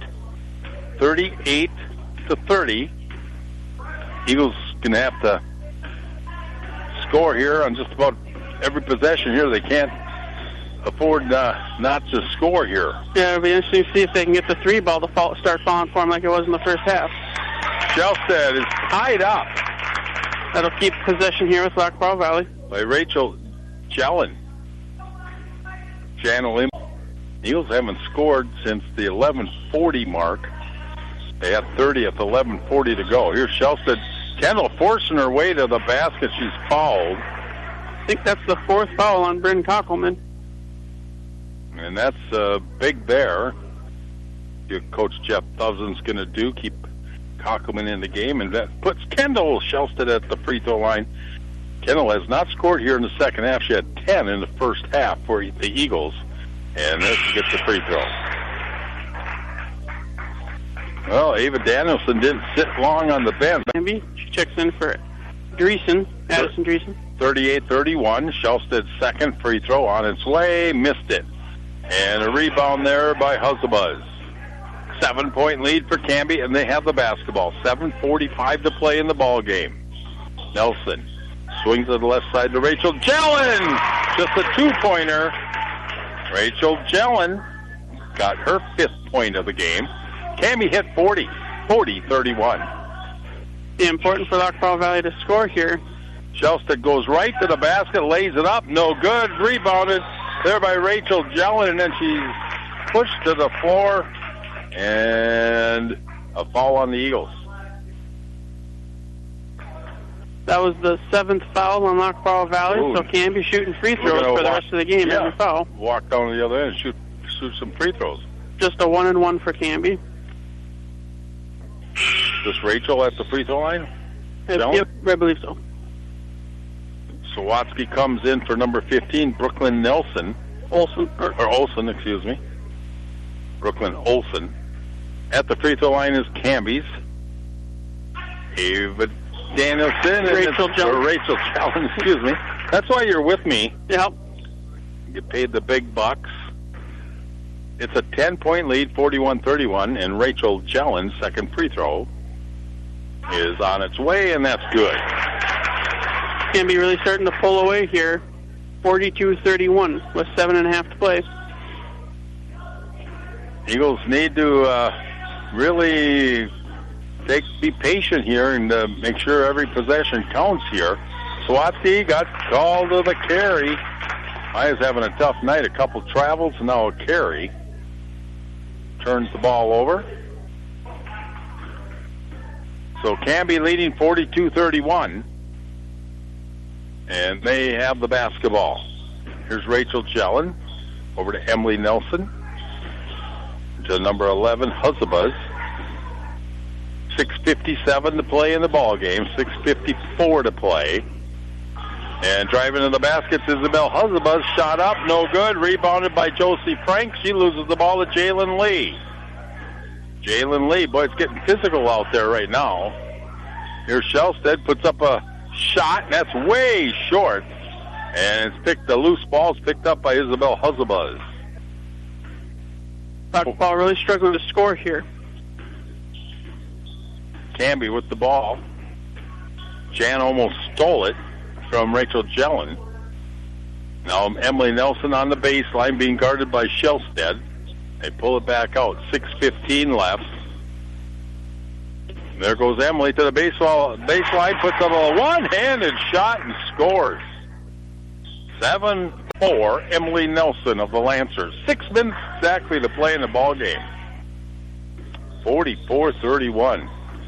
38-30. Eagles going to have to score here on just about every possession here. They can't afford not to score here. Yeah, it'll be interesting to see if they can get the 3 ball to start falling for them like it was in the first half. Shellstead is tied up. That'll keep possession here with Lockball Valley. By Rachel Jellin. Channel. Eagles haven't scored since the 11:40 mark. They had 30 at the 11:40 to go. Here's Shellstead. Kendall forcing her way to the basket. She's fouled. I think that's the 4th foul on Bryn Kockelman. And that's big there. Coach Jeff Thurson's going to do, keep Kockelman in the game, and that puts Kendall Shellstead at the free throw line. Kendall has not scored here in the second half. She had 10 in the first half for the Eagles, and this gets the free throw. Well, Ava Danielson didn't sit long on the bench. She checks in for Dreesen, Addison Dreesen. 38-31. Shellstead's second free throw on its way, missed it. And a rebound there by Huzabuz. 7-point lead for Canby, and they have the basketball. 7:45 to play in the ball game. Nelson swings to the left side to Rachel Jellin. Just a 2-pointer. Rachel Jellin got her 5th point of the game. Canby hit 40-31. Important for Lockball Valley to score here. Shellstead goes right to the basket, lays it up, no good. Rebounded there by Rachel Jellin, and then she's pushed to the floor, and a foul on the Eagles. That was the 7th foul on Lockball Valley, so Canby shooting free throws for the rest of the game. Every foul. Walk down to the other end and shoot some free throws. Just a 1-and-1 for Canby. Just Rachel at the free throw line? Yep, I believe so. Sawatsky comes in for number 15, Brooklyn Nelson. Olson, excuse me. Brooklyn Olson. At the free throw line is Canby's Ava Danielson. Rachel Jellin, excuse me. That's why you're with me. Yep. You get paid the big bucks. It's a 10-point lead, 41-31, and Rachel Jellin's second free throw is on its way, and that's good. Canby really starting to pull away here. 42-31 with 7.5 to play. Eagles need to really be patient here and make sure every possession counts here. Sawatsky got called to the carry. Maya's having a tough night. A couple travels, and now a carry. Turns the ball over. So Canby leading 42-31. And they have the basketball. Here's Rachel Jellin. Over to Emily Nelson. To number 11, Huzabuz. 6:57 to play in the ball game. 6:54 to play. And driving to the basket, Isabel Huzabuz. Shot up, no good. Rebounded by Josie Frank. She loses the ball to Jalen Lee. Jalen Lee, boy, it's getting physical out there right now. Here's Shellstead, puts up a shot, and that's way short. And the loose ball's picked up by Isabel Huzabuz. Ball really struggling to score here. Canby with the ball. Jan almost stole it from Rachel Jellin. Now Emily Nelson on the baseline being guarded by Shellstead. They pull it back out. 6:15 left. There goes Emily to the baseline, puts up a one-handed shot and scores. 7-4, Emily Nelson of the Lancers. 6 minutes exactly to play in the ball game. 44-31.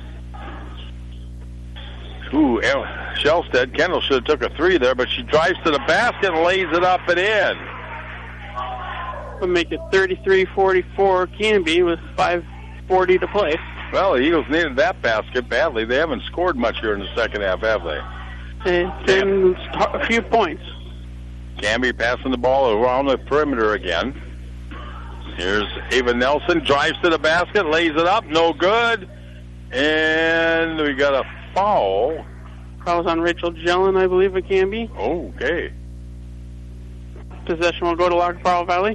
Shellstead. Kendall should have took a 3 there, but she drives to the basket and lays it up and in. We'll make it 33-44 Canby with 5:40 to play. Well, the Eagles needed that basket badly. They haven't scored much here in the second half, have they? And a few points. Canby passing the ball around the perimeter again. Here's Ava Nelson, drives to the basket, lays it up, no good. And we got a foul. Foul's on Rachel Jellin, I believe it can be. Okay. Possession will go to Lac qui Parle Valley.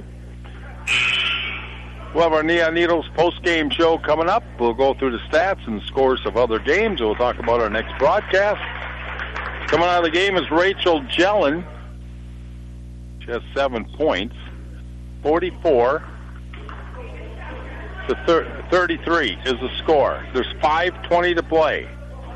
We'll have our Neon Needles post-game show coming up. We'll go through the stats and scores of other games. We'll talk about our next broadcast. Coming out of the game is Rachel Jellin. She has 7 points. 44 to 33 is the score. There's 5:20 to play.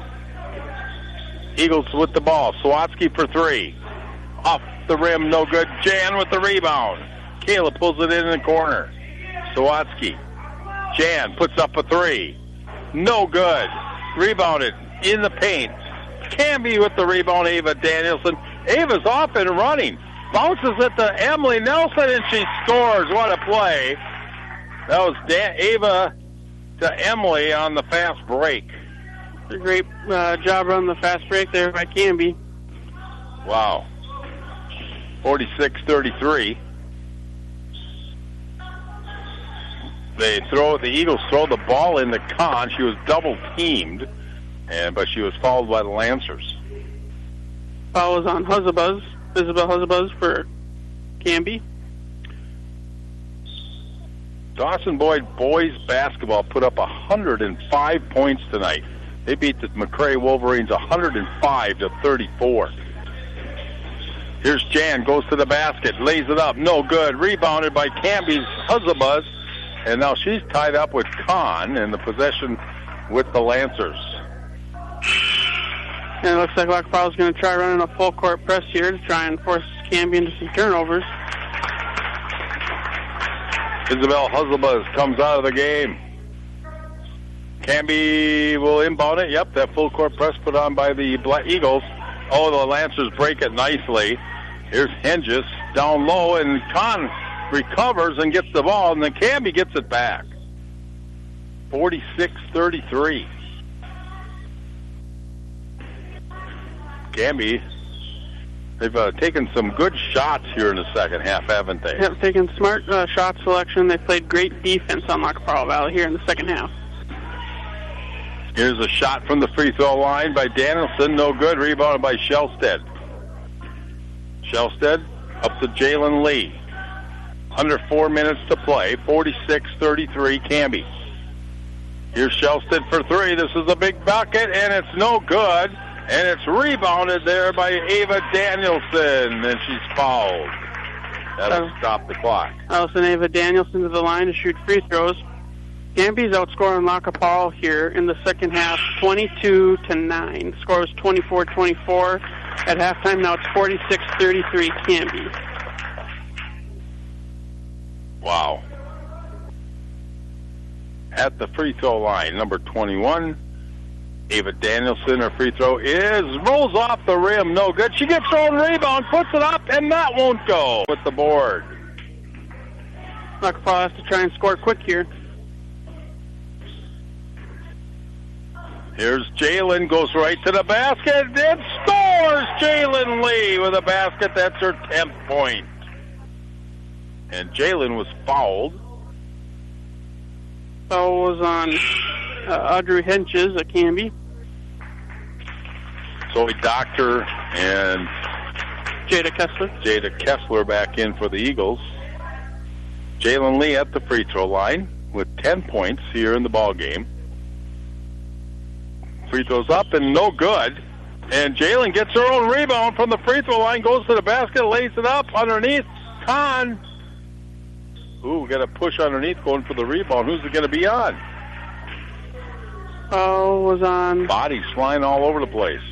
Eagles with the ball. Sawatsky for 3. Off the rim, no good. Jan with the rebound. Kayla pulls it in the corner. Sawatsky. Jan puts up a 3. No good. Rebounded in the paint. Canby with the rebound, Ava Danielson. Ava's off and running. Bounces it to Emily Nelson, and she scores. What a play. That was Ava to Emily on the fast break. A great job running the fast break there by Canby. Wow. 46-33. The Eagles throw the ball in the Kahn. She was double teamed, but she was fouled by the Lancers. Foul was on Huzabuz. Isabel Huzabuz for Canby. Dawson Boyd boys basketball put up 105 points tonight. They beat the McRae Wolverines 105-34. Here's Jan, goes to the basket, lays it up, no good. Rebounded by Canby's Huzabuz, and now she's tied up with Kahn in the possession with the Lancers. And it looks like Lac qui Parle is going to try running a full court press here to try and force Canby into some turnovers. Isabel Huzabuz comes out of the game. Canby will inbound it. Yep, that full court press put on by the Eagles. Oh, the Lancers break it nicely. Here's Hengis down low, and Kahn recovers and gets the ball, and then Canby gets it back. 46-33. Canby, they've taken some good shots here in the second half, haven't they? Yep, taken smart shot selection. They played great defense on Lac qui Parle Valley here in the second half. Here's a shot from the free throw line by Danielson. No good. Rebounded by Shellstead. Shellstead up to Jalen Lee. Under 4 minutes to play. 46-33 Canby. Here's Shellstead for 3. This is a big bucket, and it's no good. And it's rebounded there by Ava Danielson, and she's fouled. That'll stop the clock. Allison Ava Danielson to the line to shoot free throws. Canby's outscoring Lac qui Parle here in the second half, 22-9. Score was 24-24 at halftime. Now it's 46-33 Canby. Wow. At the free throw line, number 21, Ava Danielson, her free throw rolls off the rim, no good. She gets her own rebound, puts it up, and that won't go with the board. Lac qui Parle has to try and score quick here. Here's Jalen, goes right to the basket, and scores! Jalen Lee with a basket. That's her 10th point. And Jalen was fouled. Foul was on Audrey Hengis at Canby. Zoe Doctor and Jada Kessler back in for the Eagles. Jalen Lee at the free throw line with 10 points here in the ball game. Free throws up and no good. And Jalen gets her own rebound from the free throw line, goes to the basket, lays it up underneath. Kahn. Ooh, we got a push underneath going for the rebound. Who's it going to be on? Oh, was on. Bodies flying all over the place.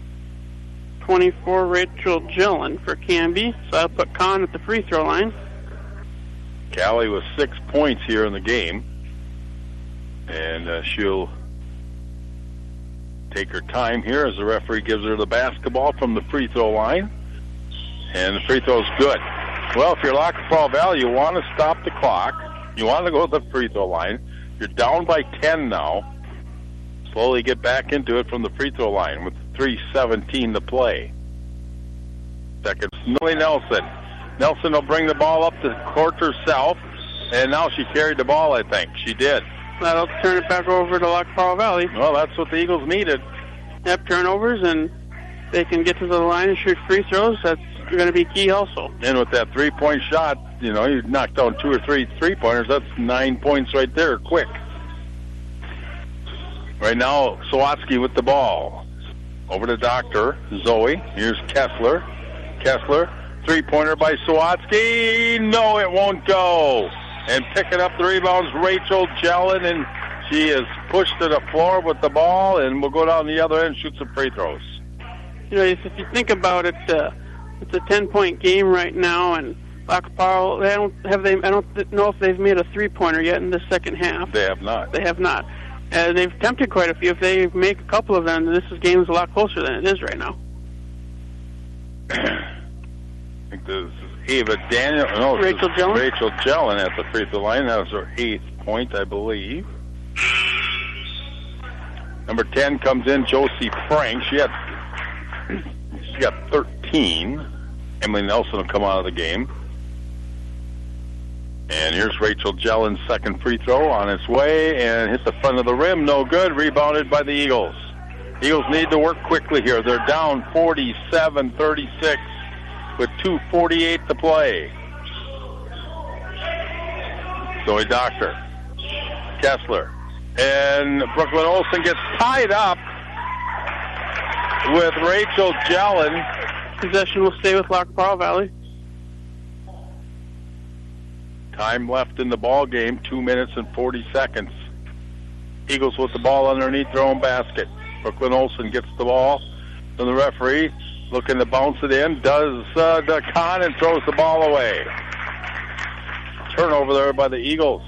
24, Rachel Jellin for Canby. So I'll put Kahn at the free throw line. Callie with 6 points here in the game. And she'll take her time here as the referee gives her the basketball from the free throw line. And the free throw's good. Well, if you're Lac qui Parle Valley, you want to stop the clock. You want to go to the free throw line. You're down by 10 now. Slowly get back into it from the free throw line with 3:17 to play. Second, Millie Nelson. Nelson will bring the ball up to court herself, and now she carried the ball, I think. She did. That'll turn it back over to Lac Pearl Valley. Well, that's what the Eagles needed. Yep, turnovers, and they can get to the line and shoot free throws. That's going to be key also. And with that three-point shot, you knock down 2 or 3 three-pointers. That's 9 points right there, quick. Right now, Sawatsky with the ball. Over to Doctor, Zoe. Here's Kessler. Kessler, three-pointer by Sawatsky. No, it won't go. And picking up the rebounds, Rachel Jellin, and she is pushed to the floor with the ball, and will go down the other end and shoot some free throws. If you think about it, it's a 10-point game right now, and Lac Pearl, I don't know if they've made a three-pointer yet in the second half. They have not. They have not. They've attempted quite a few. If they make a couple of them, this game's a lot closer than it is right now. I think this is Ava Daniel. No, Rachel Jellin. Rachel Jellin at the free throw line. That was her 8th point, I believe. Number 10 comes in, Josie Frank. She got 13. Emily Nelson will come out of the game. And here's Rachel Jellin's second free throw on its way and hit the front of the rim. No good. Rebounded by the Eagles. Eagles need to work quickly here. They're down 47-36 with 2:48 to play. Zoe Doctor. Kessler. And Brooklyn Olsen gets tied up with Rachel Jellin. Possession will stay with Lac Pearl Valley. Time left in the ball game, 2 minutes and 40 seconds. Eagles with the ball underneath their own basket. Brooklyn Olsen gets the ball from the referee, looking to bounce it in. Does Khan and throws the ball away. Turnover there by the Eagles.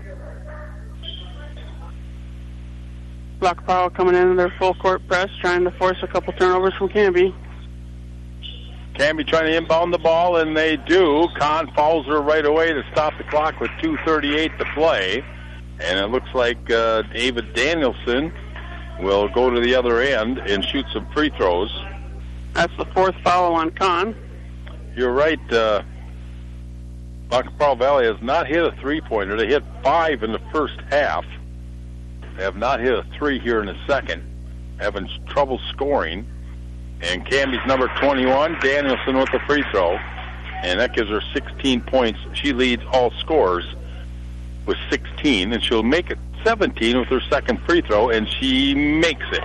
Lac Pearl coming in their full court press, trying to force a couple turnovers from Canby. Canby trying to inbound the ball, and they do. Khan fouls her right away to stop the clock with 2:38 to play. And it looks like David Danielson will go to the other end and shoot some free throws. That's the 4th foul on Khan. You're right. Lac Pearl Valley has not hit a three-pointer. They hit 5 in the first half. They have not hit a 3 here in the second. Having trouble scoring. And Canby's number 21, Danielson with the free throw. And that gives her 16 points. She leads all scorers with 16, and she'll make it 17 with her second free throw, and she makes it.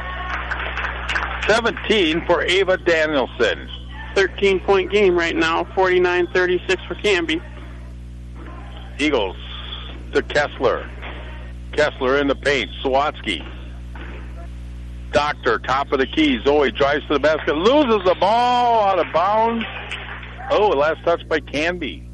17 for Ava Danielson. 13-point game right now, 49-36 for Canby. Eagles to Kessler. Kessler in the paint. Sawatsky. Doctor, top of the key. Zoe drives to the basket, loses the ball out of bounds. Oh, last touch by Canby.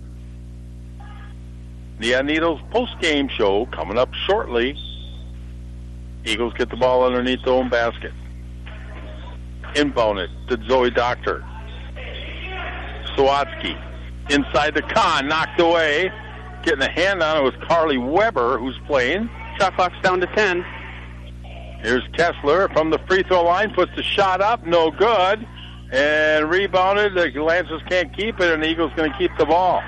The Needles post-game show coming up shortly. Eagles get the ball underneath their own basket. Inbound it to Zoe Doctor. Sawatsky inside the Khan, knocked away. Getting a hand on it was Carly Weber, who's playing. Shot clock's down to 10. Here's Kessler from the free throw line, puts the shot up, no good, and rebounded. The Lancers can't keep it, and the Eagles going to keep the ball.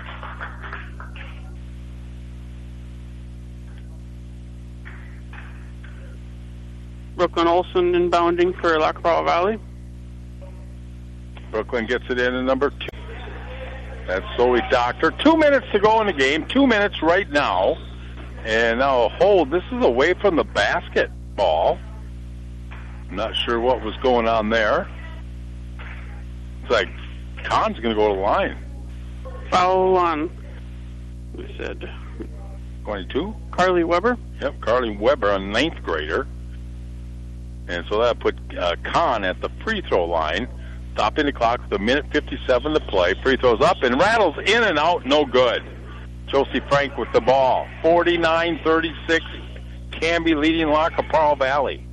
Brooklyn Olsen inbounding for Lac Pearl Valley. Brooklyn gets it in at number 2. That's Zoe Doctor. 2 minutes to go in the game. 2 minutes right now. And now a hold. This is away from the basketball. I'm not sure what was going on there. It's like Khan's going to go to the line. Foul on, we said, 22? Carly Weber. Yep, Carly Weber, a 9th grader. And so that put Khan at the free throw line. Stopping the clock with 1:57 to play. Free throws up and rattles in and out, no good. Josie Frank with the ball. 49-36. Canby leading Lac Pearl Valley.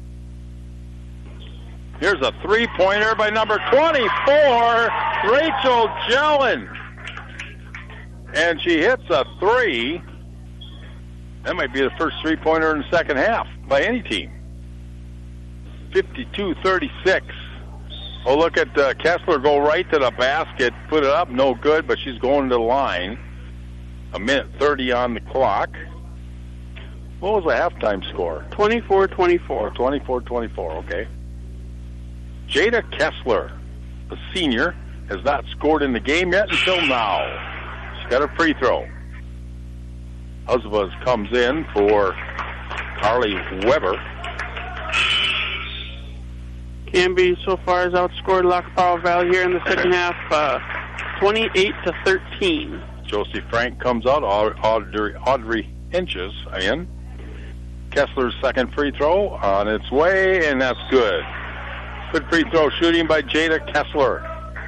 Here's a three-pointer by number 24, Rachel Jellin. And she hits a 3. That might be the first three-pointer in the second half by any team. 52-36. Oh, look at Kessler go right to the basket, put it up, no good, but she's going to the line. 1:30 on the clock. What was the halftime score? 24-24. 24-24, okay. Jada Kessler, a senior, has not scored in the game yet until now. She's got a free throw. Husbaz comes in for Carly Weber. Canby so far has outscored La Capara Valley here in the second half, 28-13. Josie Frank comes out. Audrey Hinches in. Kessler's second free throw on its way, and that's good. Good free throw shooting by Jada Kessler.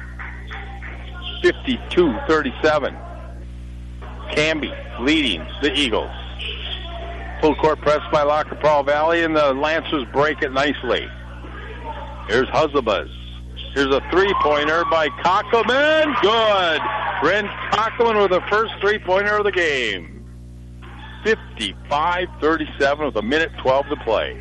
52-37. Canby leading the Eagles. Full court press by La Capara Valley, and the Lancers break it nicely. Here's Husabaz. Here's a three-pointer by Kockelman. Good. Bryn Kockelman with the first three-pointer of the game. 55-37 with 1:12 to play.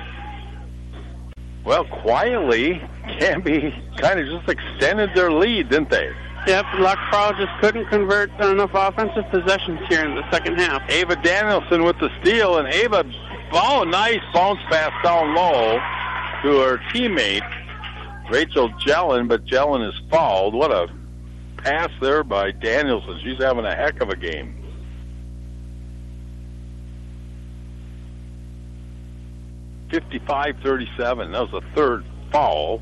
Well, quietly, Canby kind of just extended their lead, didn't they? Yep, La Capara just couldn't convert enough offensive possessions here in the second half. Ava Danielson with the steal, and Ava, nice bounce pass down low to her teammate, Rachel Jellin, but Jellin is fouled. What a pass there by Danielson. She's having a heck of a game. (55-37). That was the third foul.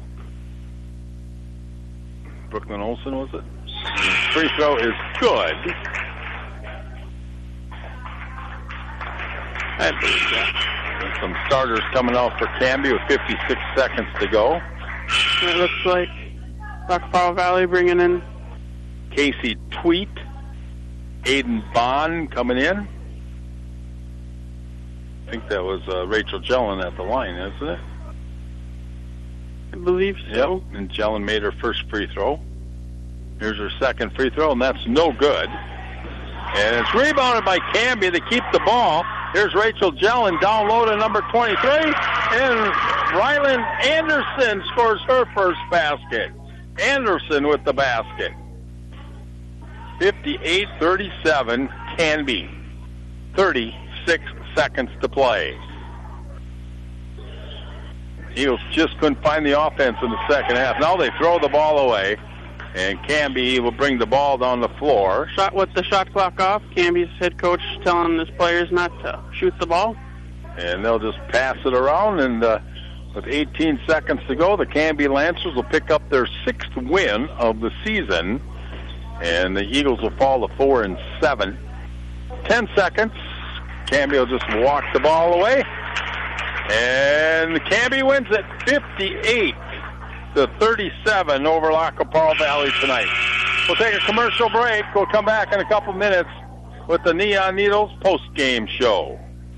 Brooklyn Olsen, was it? Free throw is good. I believe that. And some starters coming out for Canby with 56 seconds to go. It looks like La Capara Valley bringing in Casey Tweet, Aiden Bond coming in. I think that was Rachel Jellin at the line, isn't it? I believe so. Yep, and Jellin made her first free throw. Here's her second free throw, and that's no good. And it's rebounded by Canby to keep the ball. Here's Rachel Jellin down low to number 23, and Ryland Anderson scores her first basket. Anderson with the basket. 58-37, Canby. 36 seconds to play. Eagles just couldn't find the offense in the second half. Now they throw the ball away, and Canby will bring the ball down the floor. Shot with the shot clock off. Canby's head coach telling his players not to shoot the ball. And they'll just pass it around, and with 18 seconds to go, the Canby Lancers will pick up their 6th win of the season, and the Eagles will fall to 4-7. 10 seconds. Canby will just walk the ball away, and Canby wins it 58-37 over La Capara Valley tonight. We'll take a commercial break. We'll come back in a couple minutes with the Neon Needles post-game show.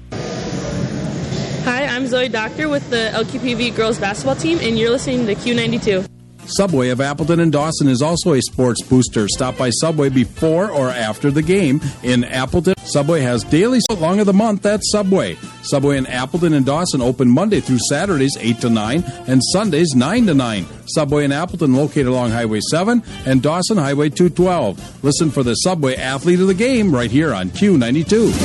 Hi, I'm Zoe Doctor with the LQPV girls basketball team, and you're listening to Q92. Subway of Appleton and Dawson is also a sports booster. Stop by Subway before or after the game in Appleton. Subway has daily long of the month. That's Subway. Subway in Appleton and Dawson open Monday through Saturdays 8 to 9 and Sundays 9 to 9. Subway in Appleton located along Highway 7 and Dawson Highway 212. Listen for the Subway athlete of the game right here on Q92.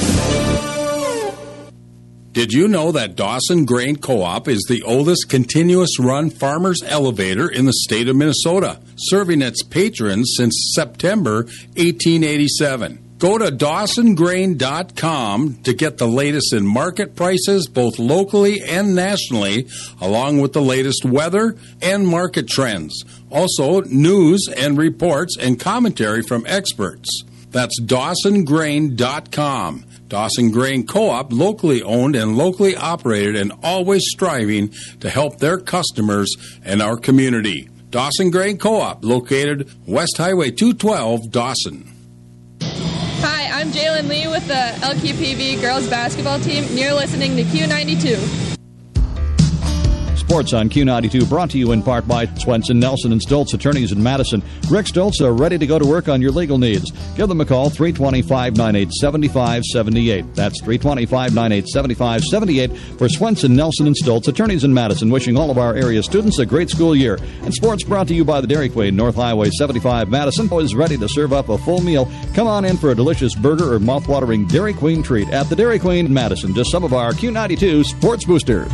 Did you know that Dawson Grain Co-op is the oldest continuous-run farmers elevator in the state of Minnesota, serving its patrons since September 1887? Go to DawsonGrain.com to get the latest in market prices, both locally and nationally, along with the latest weather and market trends. Also, news and reports and commentary from experts. That's DawsonGrain.com. Dawson Grain Co-op, locally owned and locally operated, and always striving to help their customers and our community. Dawson Grain Co-op, located West Highway 212, Dawson. Hi, I'm Jalen Lee with the LQPV girls basketball team, and you're listening to Q92. Sports on Q92 brought to you in part by Swenson, Nelson, and Stoltz Attorneys in Madison. Rick Stoltz are ready to go to work on your legal needs. Give them a call, 320-598-7578. That's 320-598-7578 for Swenson, Nelson, and Stoltz Attorneys in Madison. Wishing all of our area students a great school year. And sports brought to you by the Dairy Queen, North Highway 75, Madison. Is ready to serve up a full meal. Come on in for a delicious burger or mouth-watering Dairy Queen treat at the Dairy Queen in Madison. Just some of our Q92 Sports Boosters.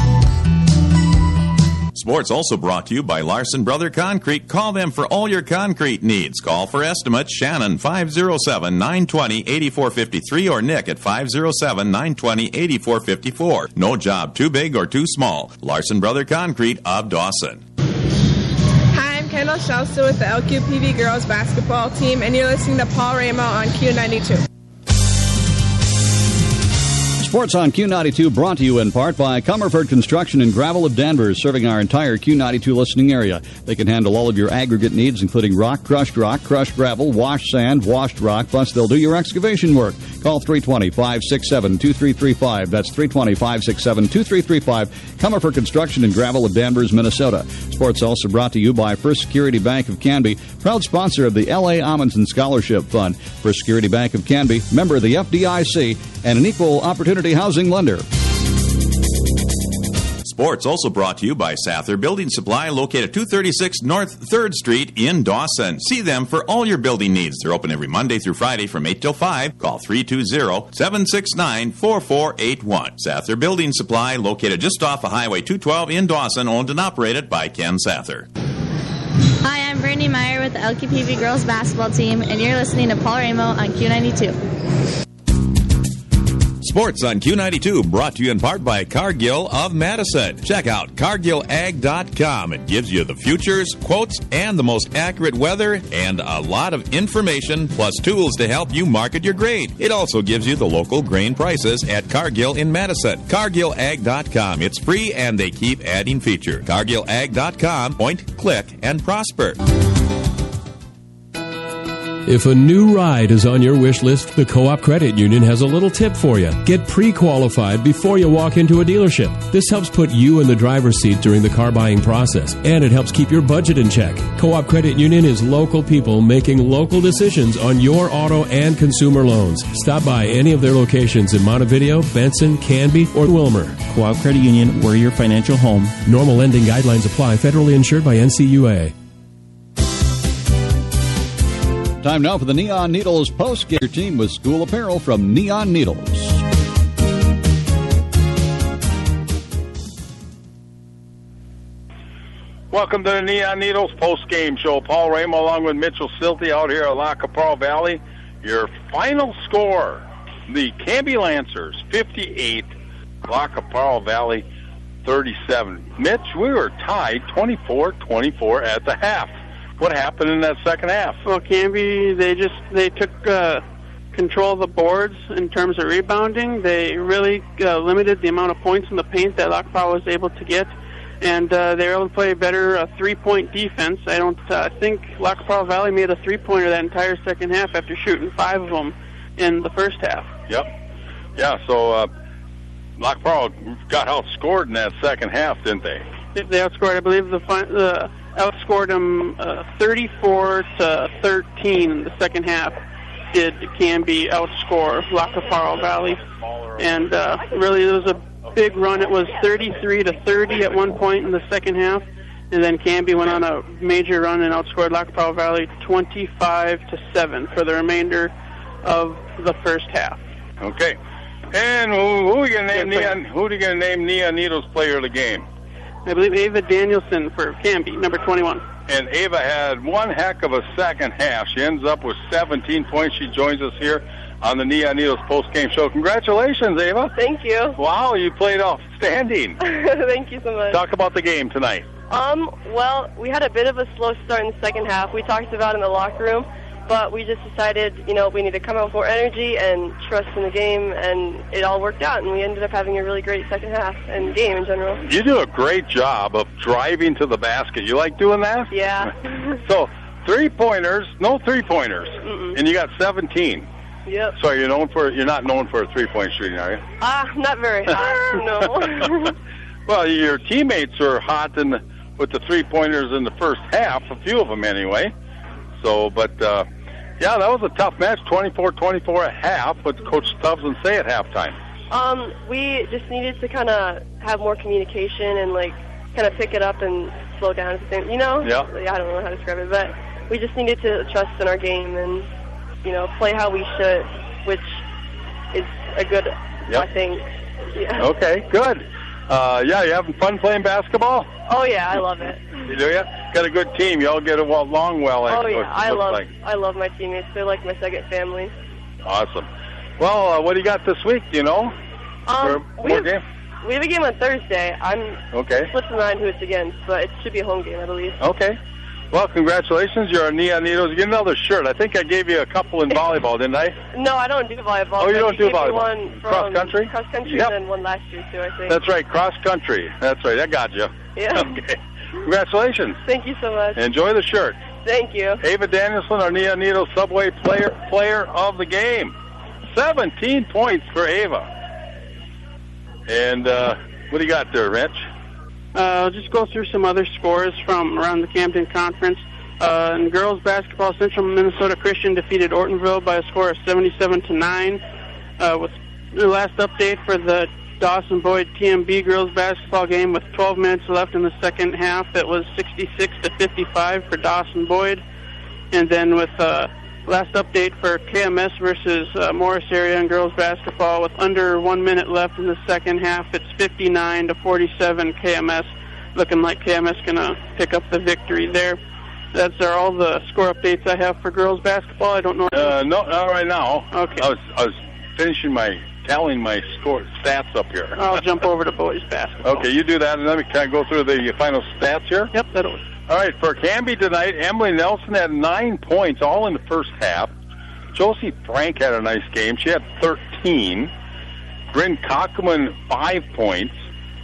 Sports also brought to you by Larson Brother Concrete. Call them for all your concrete needs. Call for estimates. Shannon, 507-920-8453 or Nick at 507-920-8454. No job too big or too small. Larson Brother Concrete of Dawson. Hi, I'm Kendall Shelster with the LQPV girls basketball team, and you're listening to Paul Ramo on Q92. Sports on Q92 brought to you in part by Comerford Construction and Gravel of Danvers, serving our entire Q92 listening area. They can handle all of your aggregate needs, including crushed gravel, washed sand, washed rock, plus they'll do your excavation work. Call 320-567-2335. That's 320-567-2335. Comerford Construction and Gravel of Danvers, Minnesota. Sports also brought to you by First Security Bank of Canby, proud sponsor of the L.A. Amundsen Scholarship Fund. First Security Bank of Canby, member of the FDIC, and an equal opportunity housing lender. Sports also brought to you by Sather Building Supply, located 236 North 3rd Street in Dawson. See them for all your building needs. They're open every Monday through Friday from 8 till 5. Call 320-769-4481. Sather Building Supply, located just off of Highway 212 in Dawson, owned and operated by Ken Sather. Hi, I'm Brittany Meyer with the LQPV girls basketball team, and you're listening to Paul Ramo on Q92. Sports on Q92 brought to you in part by Cargill of Madison. Check out CargillAg.com. It gives you the futures, quotes, and the most accurate weather, and a lot of information plus tools to help you market your grain. It also gives you the local grain prices at Cargill in Madison. CargillAg.com. It's free and they keep adding features. CargillAg.com. Point, click, and prosper. If a new ride is on your wish list, the Co-op Credit Union has a little tip for you. Get pre-qualified before you walk into a dealership. This helps put you in the driver's seat during the car buying process, and it helps keep your budget in check. Co-op Credit Union is local people making local decisions on your auto and consumer loans. Stop by any of their locations in Montevideo, Benson, Canby, or Wilmer. Co-op Credit Union, we're your financial home. Normal lending guidelines apply. Federally insured by NCUA. Time now for the Neon Needles post-game team with school apparel from Neon Needles. Welcome to the Neon Needles post-game show. Paul Ramo along with Mitchell Silty out here at La Capral Valley. Your final score, the Canby Lancers 58, La Capral Valley 37. Mitch, we were tied 24-24 at the half. What happened in that second half? Well, Canby, they took control of the boards in terms of rebounding. They really limited the amount of points in the paint that La Capral was able to get, and they were able to play better three-point defense. I don't think La Capral Valley made a three-pointer that entire second half after shooting 5 of them in the first half. Yep. Yeah, so La Capral got outscored in that second half, didn't they? They outscored, I believe, outscored them 34-13 in the second half. Did Canby outscore La Capral Valley? And really, it was a big run. It was 33-30 at one point in the second half, and then Canby went on a major run and outscored La Capral Valley 25-7 for the remainder of the first half. Okay. And who are you going to name Neon Needles player of the game? I believe Ava Danielson for Canby, number 21. And Ava had one heck of a second half. She ends up with 17 points. She joins us here on the Neon Needles post-game show. Congratulations, Ava. Thank you. Wow, you played outstanding. Thank you so much. Talk about the game tonight. Well, we had a bit of a slow start in the second half. We talked about it in the locker room, but we just decided, we need to come out with more energy and trust in the game, and it all worked out, and we ended up having a really great second half and game in general. You do a great job of driving to the basket. You like doing that? Yeah. So, three-pointers, no three-pointers, and you got 17. Yep. So you're not known for a three-point shooting, are you? Not very. No. Well, your teammates are hot with the three-pointers in the first half, a few of them anyway. So, but, yeah, that was a tough match, 24-24 at half. What did Coach Stubbs say at halftime? We just needed to kind of have more communication and, like, kind of pick it up and slow down. You know? Yeah. I don't know how to describe it, but we just needed to trust in our game and, you know, play how we should, which is a good, I think. Yeah. Okay, good. Yeah, you having fun playing basketball? Oh, yeah, I love it. You do ya? Got a good team. You all get along well. Oh, yeah, I love my teammates. They're like my second family. Awesome. Well, what do you got this week, do you know? We have a game on Thursday. I'm okay. slipped in mind who it's against, but it should be a home game, I believe. Okay. Well, congratulations. You're a Neonitos. You get another shirt. I think I gave you a couple in volleyball, didn't I? No, I don't do volleyball. Oh, you don't do volleyball? One cross country? Cross country, yep. And then one last year, too, I think. That's right, cross country. That's right. I got you. Yeah. Okay. Congratulations. Thank you so much. Enjoy the shirt. Thank you. Ava Danielson, our Neonitos Subway player of the game. 17 points for Ava. And what do you got there, Rich? I'll just go through some other scores from around the Camden Conference. In girls basketball, Central Minnesota Christian defeated Ortonville by a score of 77-9. With the last update for the Dawson Boyd TMB girls basketball game, with 12 minutes left in the second half, it was 66-55 for Dawson Boyd. And then with last update for KMS versus Morris area in girls basketball, with under 1 minute left in the second half, it's 59-47 KMS. Looking like KMS gonna pick up the victory there. That's all the score updates I have for girls basketball. I don't know. No, not right now. Okay. I was finishing tallying my stats up here. I'll jump over to boys basketball. Okay, you do that, and let me kind of go through the final stats here. Yep, that'll work. All right, for Canby tonight, Emily Nelson had 9 points, all in the first half. Josie Frank had a nice game. She had 13. Bryn Cockman, 5 points.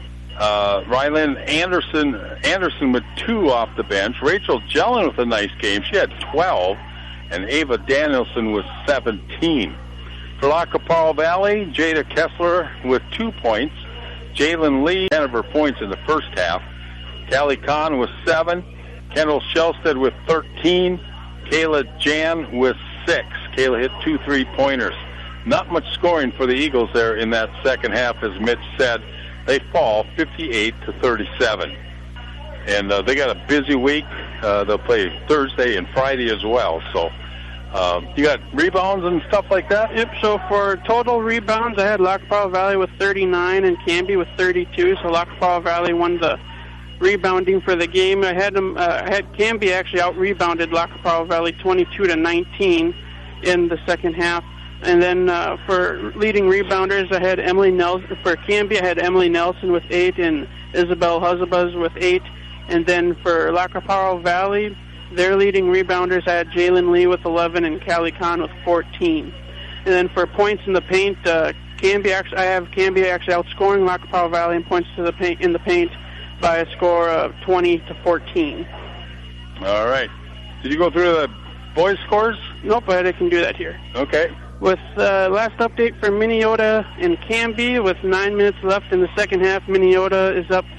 Rylan Anderson with 2 off the bench. Rachel Jellin with a nice game. She had 12. And Ava Danielson with 17. For La Capara Valley, Jada Kessler with 2 points. Jalen Lee, 10 of her points in the first half. Callie Kahn with 7. Kendall Shelsted with 13. Kayla Jan with 6. Kayla hit 2 3-pointers. Not much scoring for the Eagles there in that second half, as Mitch said. They fall 58-37. And they got a busy week. They'll play Thursday and Friday as well. So you got rebounds and stuff like that? Yep, so for total rebounds, I had La Capara Valley with 39 and Canby with 32. So La Capara Valley won the rebounding for the game. I had Canby actually out-rebounded La Capara Valley 22-19 in the second half. And then for leading rebounders, I had Emily Nelson. For Canby, I had Emily Nelson with 8 and Isabel Huzabaz with 8. And then for La Capara Valley, their leading rebounders, I had Jalen Lee with 11 and Callie Kahn with 14. And then for points in the paint, I have Canby actually outscoring La Capara Valley in points to the paint in the paint by a score of 20-14. All right. Did you go through the boys' scores? Nope, but I can do that here. Okay. With last update for Minneota and Canby, with 9 minutes left in the second half, Minneota is up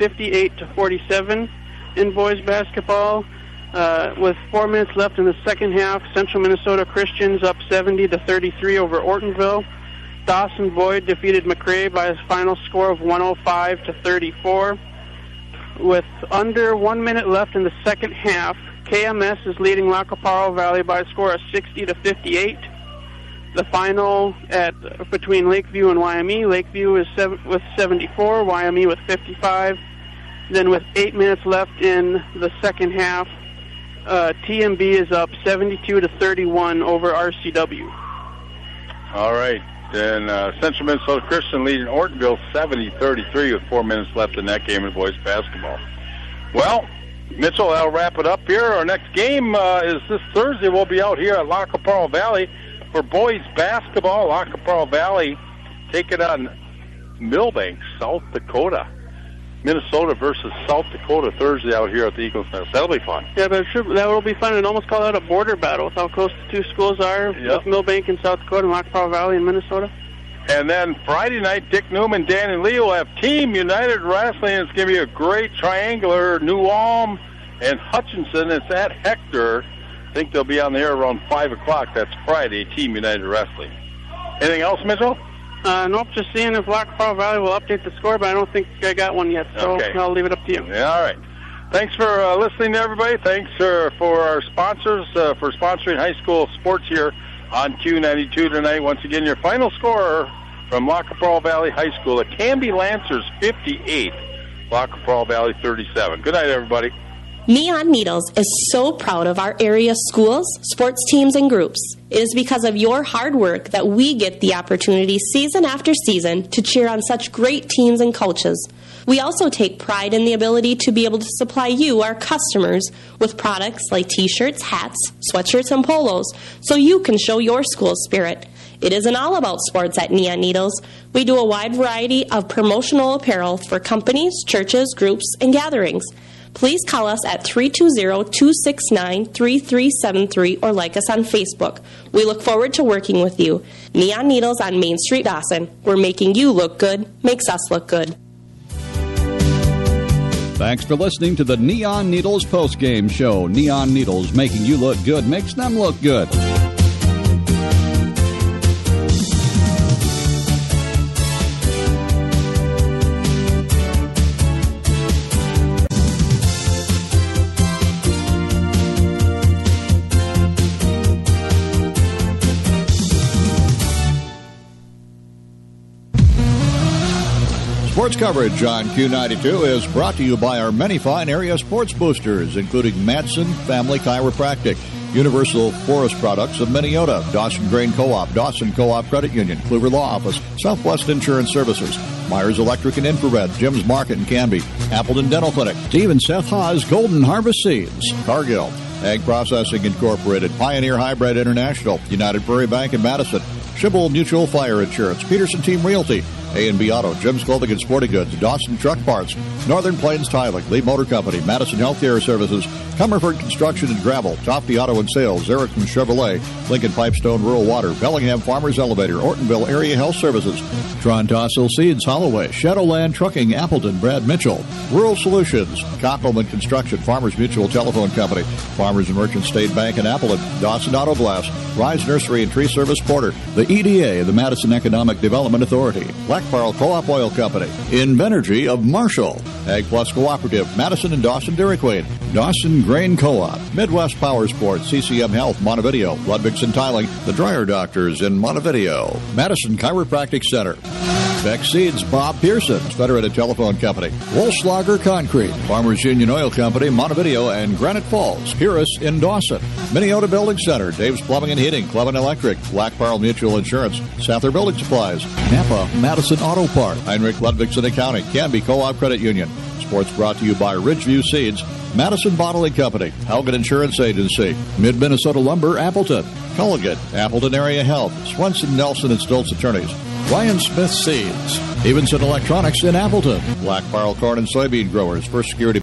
58-47 in boys basketball. With 4 minutes left in the second half, Central Minnesota Christians up 70-33 over Ortonville. Dawson Boyd defeated McRae by a final score of 105-34. With under 1 minute left in the second half, KMS is leading La Capara Valley by a score of 60-58. The final between Lakeview and YME. Lakeview is with 74, YME with 55. Then with 8 minutes left in the second half, TMB is up 72-31 over RCW. All right. Then Central Minnesota Christian leading Ortonville 70-33 with 4 minutes left in that game in boys basketball. Well, Mitchell, that'll wrap it up here. Our next game is this Thursday. We'll be out here at La Capara Valley for boys basketball. La Capara Valley taking on Millbank, South Dakota. Minnesota versus South Dakota Thursday out here at the Eagles Nest. That'll be fun. Yeah, but that will be fun. It almost call that a border battle with how close the two schools are, with Millbank in South Dakota and La Capara Valley in Minnesota. And then Friday night, Dick Newman, Dan and Lee will have Team United Wrestling. It's going to be a great triangular, New Ulm and Hutchinson. It's at Hector. I think they'll be on the air around 5 o'clock. That's Friday, Team United Wrestling. Anything else, Mitchell? Nope, just seeing if Lac Pearl Valley will update the score, but I don't think I got one yet, so Okay. I'll leave it up to you. Yeah, all right. Thanks for listening to everybody. Thanks for our sponsors for sponsoring high school sports here on Q92 tonight. Once again, your final score from Lac Pearl Valley High School, the Canby Lancers 58, Lac Pearl Valley 37. Good night, everybody. Neon Needles is so proud of our area schools, sports teams, and groups. It is because of your hard work that we get the opportunity season after season to cheer on such great teams and coaches. We also take pride in the ability to be able to supply you, our customers, with products like t-shirts, hats, sweatshirts, and polos, so you can show your school spirit. It isn't all about sports at Neon Needles. We do a wide variety of promotional apparel for companies, churches, groups, and gatherings. Please call us at 320-269-3373 or like us on Facebook. We look forward to working with you. Neon Needles on Main Street, Dawson. We're making you look good, makes us look good. Thanks for listening to the Neon Needles postgame show. Neon Needles, making you look good, makes them look good. Sports coverage on Q92 is brought to you by our many fine area sports boosters, including Madsen Family Chiropractic, Universal Forest Products of Minneota, Dawson Grain Co-op, Dawson Co-op Credit Union, Kluver Law Office, Southwest Insurance Services, Myers Electric and Infrared, Jim's Market in Canby, Appleton Dental Clinic, Steve and Seth Haas Golden Harvest Seeds, Cargill, Ag Processing Incorporated, Pioneer Hybrid International, United Prairie Bank in Madison, Schibble Mutual Fire Insurance, Peterson Team Realty, A&B Auto, Jim's Clothing and Sporting Goods, Dawson Truck Parts, Northern Plains Tiling, Lee Motor Company, Madison Healthcare Services, Comerford Construction and Gravel, Toffee Auto and Sales, Erickson Chevrolet, Lincoln Pipestone Rural Water, Bellingham Farmers Elevator, Ortonville Area Health Services, Tron Tossel Seeds, Holloway, Shadowland Trucking, Appleton, Brad Mitchell, Rural Solutions, Cockelman Construction, Farmers Mutual Telephone Company, Farmers and Merchant State Bank in Appleton, Dawson Auto Glass, Rise Nursery and Tree Service Porter, the EDA, the Madison Economic Development Authority, Black Pearl Co-op Oil Company, Invenergy of Marshall, Ag Plus Cooperative, Madison and Dawson Dairy Queen, Dawson Grain Co-op, Midwest Power Sports, CCM Health, Montevideo, Ludwigson Tiling, the Dryer Doctors in Montevideo, Madison Chiropractic Center, Beck Seeds, Bob Pearson's Federated Telephone Company, Wolfslager Concrete, Farmers Union Oil Company, Montevideo and Granite Falls, Purus in Dawson, Minneota Building Center, Dave's Plumbing and Heating, Cleveland Electric, Black Pearl Mutual Insurance, Sather Building Supplies, Napa, Madison Auto Park, Heinrich Ludwigson Accounting, Canby Co-op Credit Union. Sports brought to you by Ridgeview Seeds, Madison Bottling Company, Helget Insurance Agency, Mid-Minnesota Lumber, Appleton, Culligan, Appleton Area Health, Swenson, Nelson, and Stoltz Attorneys, Ryan Smith Seeds, Evenson Electronics in Appleton, Black Pearl Corn and Soybean Growers, First Security